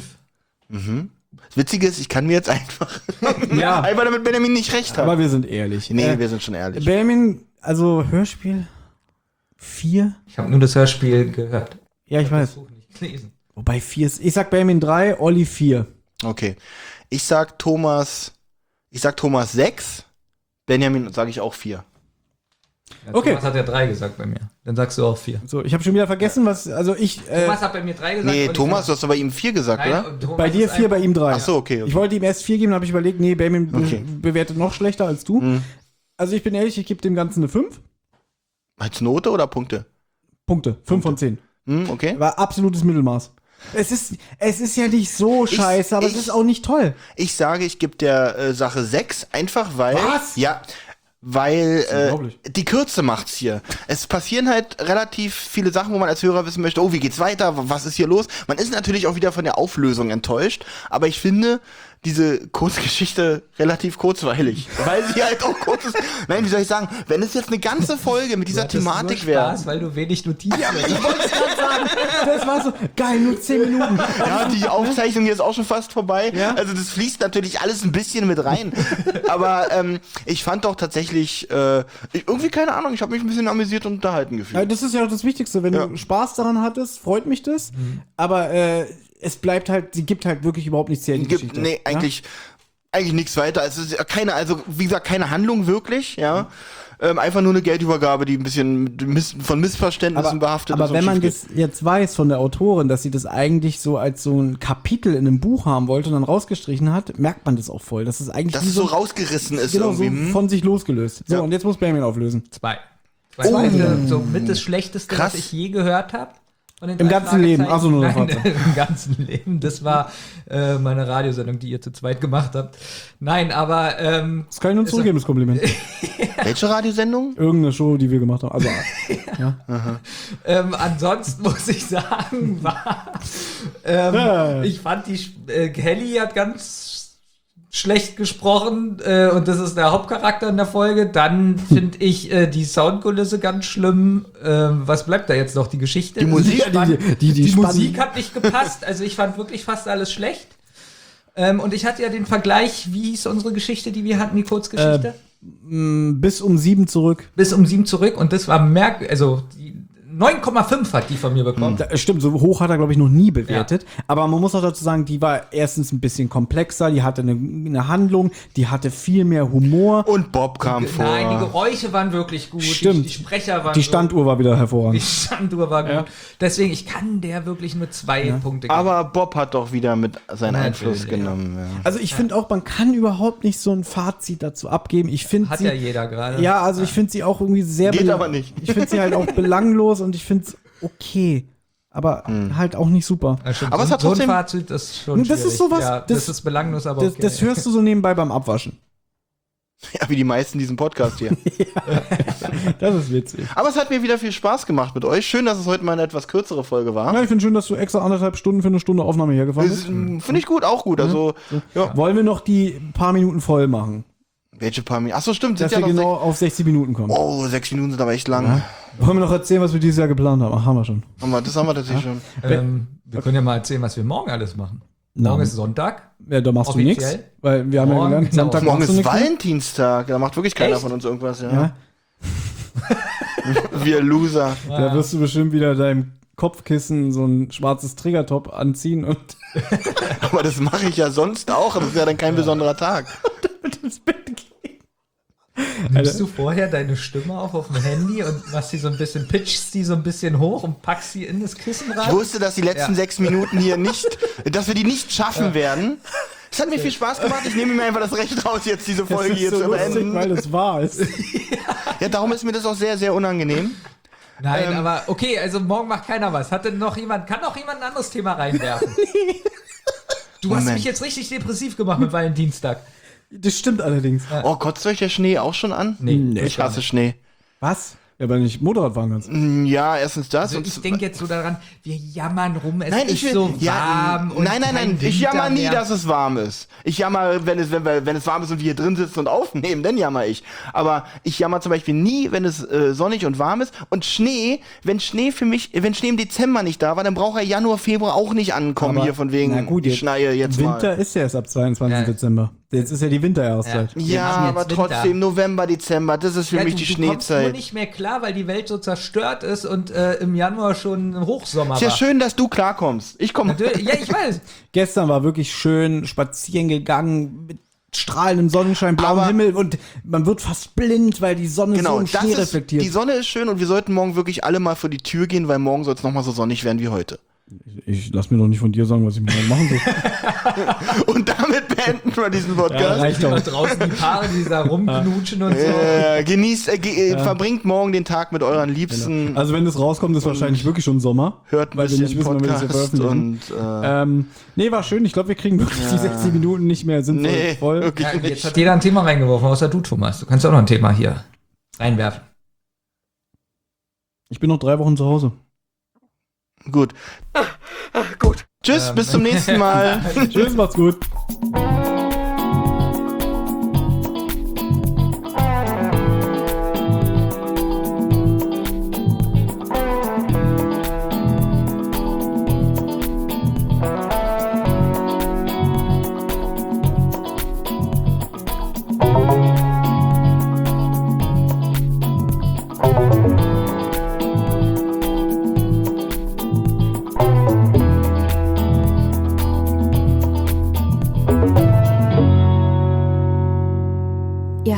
Das Witzige ist, ich kann mir jetzt einfach ja, einfach damit Benjamin nicht recht hat. aber wir sind ehrlich. Nee, wir sind schon ehrlich. Benjamin, also Hörspiel 4? Ich habe nur das Hörspiel gehört. Ja, ich weiß. Das Buch nicht gelesen. Wobei 4 ist. Ich sag Benjamin 3, Olli 4. Okay. Ich sag Thomas 6, Benjamin sage ich auch 4. Ja, Okay. Thomas hat ja 3 gesagt bei mir. Dann sagst du auch 4. So, ich habe schon wieder vergessen, was. Also ich. Thomas hat bei mir 3 gesagt. Nee, und ich Thomas, du sag- hast doch bei ihm 4 gesagt, Nein, oder? und Thomas bei dir ist 4, bei ihm 3. Ach so, okay. Ich wollte ihm erst 4 geben, dann habe ich überlegt, nee, Benjamin Okay. bewertet noch schlechter als du. Also ich bin ehrlich, ich gebe dem Ganzen eine 5. Als Note oder Punkte? Punkte. 5 von 10. Okay. War absolutes Mittelmaß. Es ist ja nicht so scheiße, aber es ist auch nicht toll. Ich sage, ich gebe der Sache 6, einfach weil. Was? Ja. Weil unglaublich. die Kürze macht's hier. Es passieren halt relativ viele Sachen, wo man als Hörer wissen möchte, oh, wie geht's weiter, was ist hier los? Man ist natürlich auch wieder von der Auflösung enttäuscht, aber ich finde diese Kurzgeschichte relativ kurzweilig, weil sie halt auch kurz ist. Nein, wie soll ich sagen, wenn es jetzt eine ganze Folge mit dieser hattest Thematik nur wäre. Spaß, weil du wenig Notizen hast. Das war so geil, nur 10 Minuten. Ja, die Aufzeichnung hier ist auch schon fast vorbei. Ja? Also das fließt natürlich alles ein bisschen mit rein. Aber ich fand doch tatsächlich, irgendwie keine Ahnung, ich habe mich ein bisschen amüsiert und unterhalten Ja, gefühlt. das ist ja auch das Wichtigste. Wenn Ja. du Spaß daran hattest, freut mich das. Aber es bleibt halt, sie gibt halt wirklich überhaupt nichts her in die Geschichte. Nee, Ja? Eigentlich nichts weiter. Es ist wie gesagt, keine Handlung wirklich, ja. Einfach nur eine Geldübergabe, die ein bisschen von Missverständnissen behaftet ist. Aber wenn man das jetzt weiß von der Autorin, dass sie das eigentlich so als so ein Kapitel in einem Buch haben wollte und dann rausgestrichen hat, merkt man das auch voll. Dass es eigentlich dass es so rausgerissen ist genau, irgendwie. So von sich losgelöst. So, und jetzt muss Benjamin auflösen. 2. So mit das Schlechteste, was ich je gehört habe. Im ganzen Leben, achso, nur Nein, im ganzen Leben. Das war meine Radiosendung, die ihr zu zweit gemacht habt. Nein, aber das kann ich nur zurückgeben, das Kompliment. Welche Radiosendung? Irgendeine Show, die wir gemacht haben. Also, ja. Ansonsten muss ich sagen, ich fand Kelly hat ganz schlecht gesprochen und das ist der Hauptcharakter in der Folge. Dann finde ich die Soundkulisse ganz schlimm. Was bleibt da jetzt noch? Die Geschichte? Die Musik, die Musik hat nicht gepasst. Also ich fand wirklich fast alles schlecht. Und ich hatte ja den Vergleich, wie hieß unsere Geschichte, die wir hatten, die Kurzgeschichte? Bis um 7 zurück. Bis um 7 zurück und das war die 9,5 hat die von mir bekommen. Stimmt, so hoch hat er, glaube ich, noch nie bewertet. Ja. Aber man muss auch dazu sagen, die war erstens ein bisschen komplexer, die hatte eine Handlung, die hatte viel mehr Humor. Und Bob kam vor. Nein, die Geräusche waren wirklich gut. Stimmt. Die Sprecher waren Die Standuhr war wieder hervorragend. Die Standuhr war gut. Ja. Deswegen, ich kann der wirklich nur 2 Punkte geben. Aber Bob hat doch wieder mit seinen Einfluss genommen. Ja. Also ich finde auch, man kann überhaupt nicht so ein Fazit dazu abgeben. Ich finde hat ja jeder gerade. Ja, also ich finde sie auch irgendwie sehr geht aber nicht. Ich finde sie halt auch belanglos und ich finde es okay, aber halt auch nicht super. Ja, aber es hat so ein Fazit, das ist schon das ist sowas, ja, das ist belanglos, aber okay. Das hörst du so nebenbei beim Abwaschen. Ja, wie die meisten diesen Podcast hier. Das ist witzig. Aber es hat mir wieder viel Spaß gemacht mit euch. Schön, dass es heute mal eine etwas kürzere Folge war. Ja, ich finde schön, dass du extra 1,5 Stunden für eine Stunde Aufnahme hergefahren bist. Finde ich gut, auch gut. Also, ja. Wollen wir noch die paar Minuten voll machen? Welche paar Minuten? Achso, stimmt. Dass wir genau auf 60 Minuten kommen. Oh, 6 Minuten sind aber echt lang. Ja. Wollen wir noch erzählen, was wir dieses Jahr geplant haben? Ach, haben wir schon. Das haben wir tatsächlich schon. Wir können ja mal erzählen, was wir morgen alles machen. Morgen ist Sonntag. Ja, da machst du nichts. Weil wir haben ja gelernt, Sonntag morgen ist Valentinstag. Da macht wirklich keiner von uns irgendwas. Ja. Wir Loser. Da wirst du bestimmt wieder deinem Kopfkissen so ein schwarzes Triggertop anziehen und. Aber das mache ich ja sonst auch. Das ist ja dann kein besonderer Tag. Damit ins Bett gehen. Nimmst du vorher deine Stimme auf dem Handy und machst die so ein bisschen, pitchst die so ein bisschen hoch und packst sie in das Kissen rein? Ich wusste, dass die letzten 6 Minuten hier dass wir die nicht schaffen werden. Es hat mir viel Spaß gemacht. Ich nehme mir einfach das Recht raus, jetzt diese Folge hier zu beenden. Weil es wahr ist. Ja, darum ist mir das auch sehr, sehr unangenehm. Nein, aber okay, also morgen macht keiner was. Kann noch jemand ein anderes Thema reinwerfen? Nee. Du hast mich jetzt richtig depressiv gemacht mit Valentinstag. Das stimmt allerdings. Oh, kotzt euch der Schnee auch schon an? Nee. Ich hasse Schnee. Was? Ja, weil ich Motorrad fahren kannst. Ja, erstens das. Also ich denke jetzt so daran, wir jammern rum, es ist so warm. Nein, ich jammer nie, dass es warm ist. Ich jammer, wenn es warm ist und wir hier drin sitzen und aufnehmen, dann jammer ich. Aber ich jammer zum Beispiel nie, wenn es sonnig und warm ist. Und Schnee, wenn Schnee im Dezember nicht da war, dann braucht er Januar, Februar auch nicht ankommen, aber hier von wegen, ich schneie jetzt mal. Winter ist ja erst ab 22. Dezember. Jetzt ist ja die Winterjahreszeit. Ja, aber trotzdem, November, Dezember, das ist für mich die Schneezeit. Du kommst nur nicht mehr klar, weil die Welt so zerstört ist und im Januar schon Hochsommer war. Ist ja schön, dass du klarkommst. Ich komme. Ja, ich weiß. Gestern war wirklich schön spazieren gegangen mit strahlendem Sonnenschein, blauem Himmel und man wird fast blind, weil die Sonne so im Schnee reflektiert. Die Sonne ist schön und wir sollten morgen wirklich alle mal vor die Tür gehen, weil morgen soll es nochmal so sonnig werden wie heute. Ich lass mir doch nicht von dir sagen, was ich morgen machen soll. Und damit beenden wir diesen Podcast. Ja, reicht doch. Draußen die Paare, die da rumknutschen und so. Genießt, verbringt morgen den Tag mit euren Liebsten. Genau. Also wenn das rauskommt, ist wahrscheinlich wirklich schon Sommer. Hört weil wir nicht wissen, wann wir das hier veröffentlichen. Nee, war schön. Ich glaube, wir kriegen wirklich die 60 Minuten nicht mehr sinnvoll voll. Ja, jetzt hat jeder ein Thema reingeworfen, außer du, Thomas. Du kannst auch noch ein Thema hier reinwerfen. Ich bin noch 3 Wochen zu Hause. Gut. Gut. Tschüss, bis zum nächsten Mal. Tschüss, macht's gut.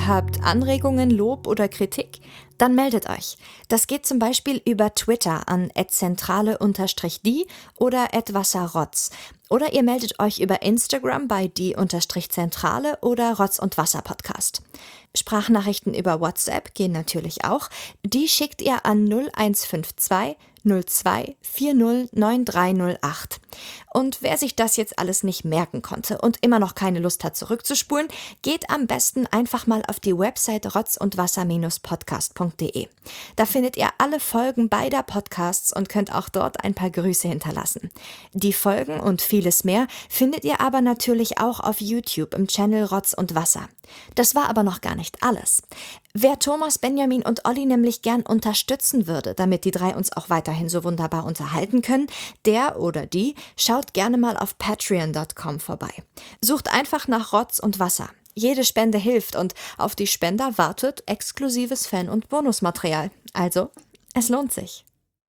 Ihr habt Anregungen, Lob oder Kritik? Dann meldet euch. Das geht zum Beispiel über Twitter an @zentrale_die oder @wasserrotz. Oder ihr meldet euch über Instagram bei die_zentrale oder Rotz und Wasser Podcast. Sprachnachrichten über WhatsApp gehen natürlich auch. Die schickt ihr an 0152 02 40 9308. Und wer sich das jetzt alles nicht merken konnte und immer noch keine Lust hat zurückzuspulen, geht am besten einfach mal auf die Website rotzundwasser-podcast.de. Da findet ihr alle Folgen beider Podcasts und könnt auch dort ein paar Grüße hinterlassen. Die Folgen und vieles mehr findet ihr aber natürlich auch auf YouTube im Channel Rotz und Wasser. Das war aber noch gar nicht alles. Wer Thomas, Benjamin und Olli nämlich gern unterstützen würde, damit die drei uns auch weiterhin so wunderbar unterhalten können, der oder die schaut gerne mal auf patreon.com vorbei. Sucht einfach nach Rotz und Wasser. Jede Spende hilft und auf die Spender wartet exklusives Fan- und Bonusmaterial. Also, es lohnt sich.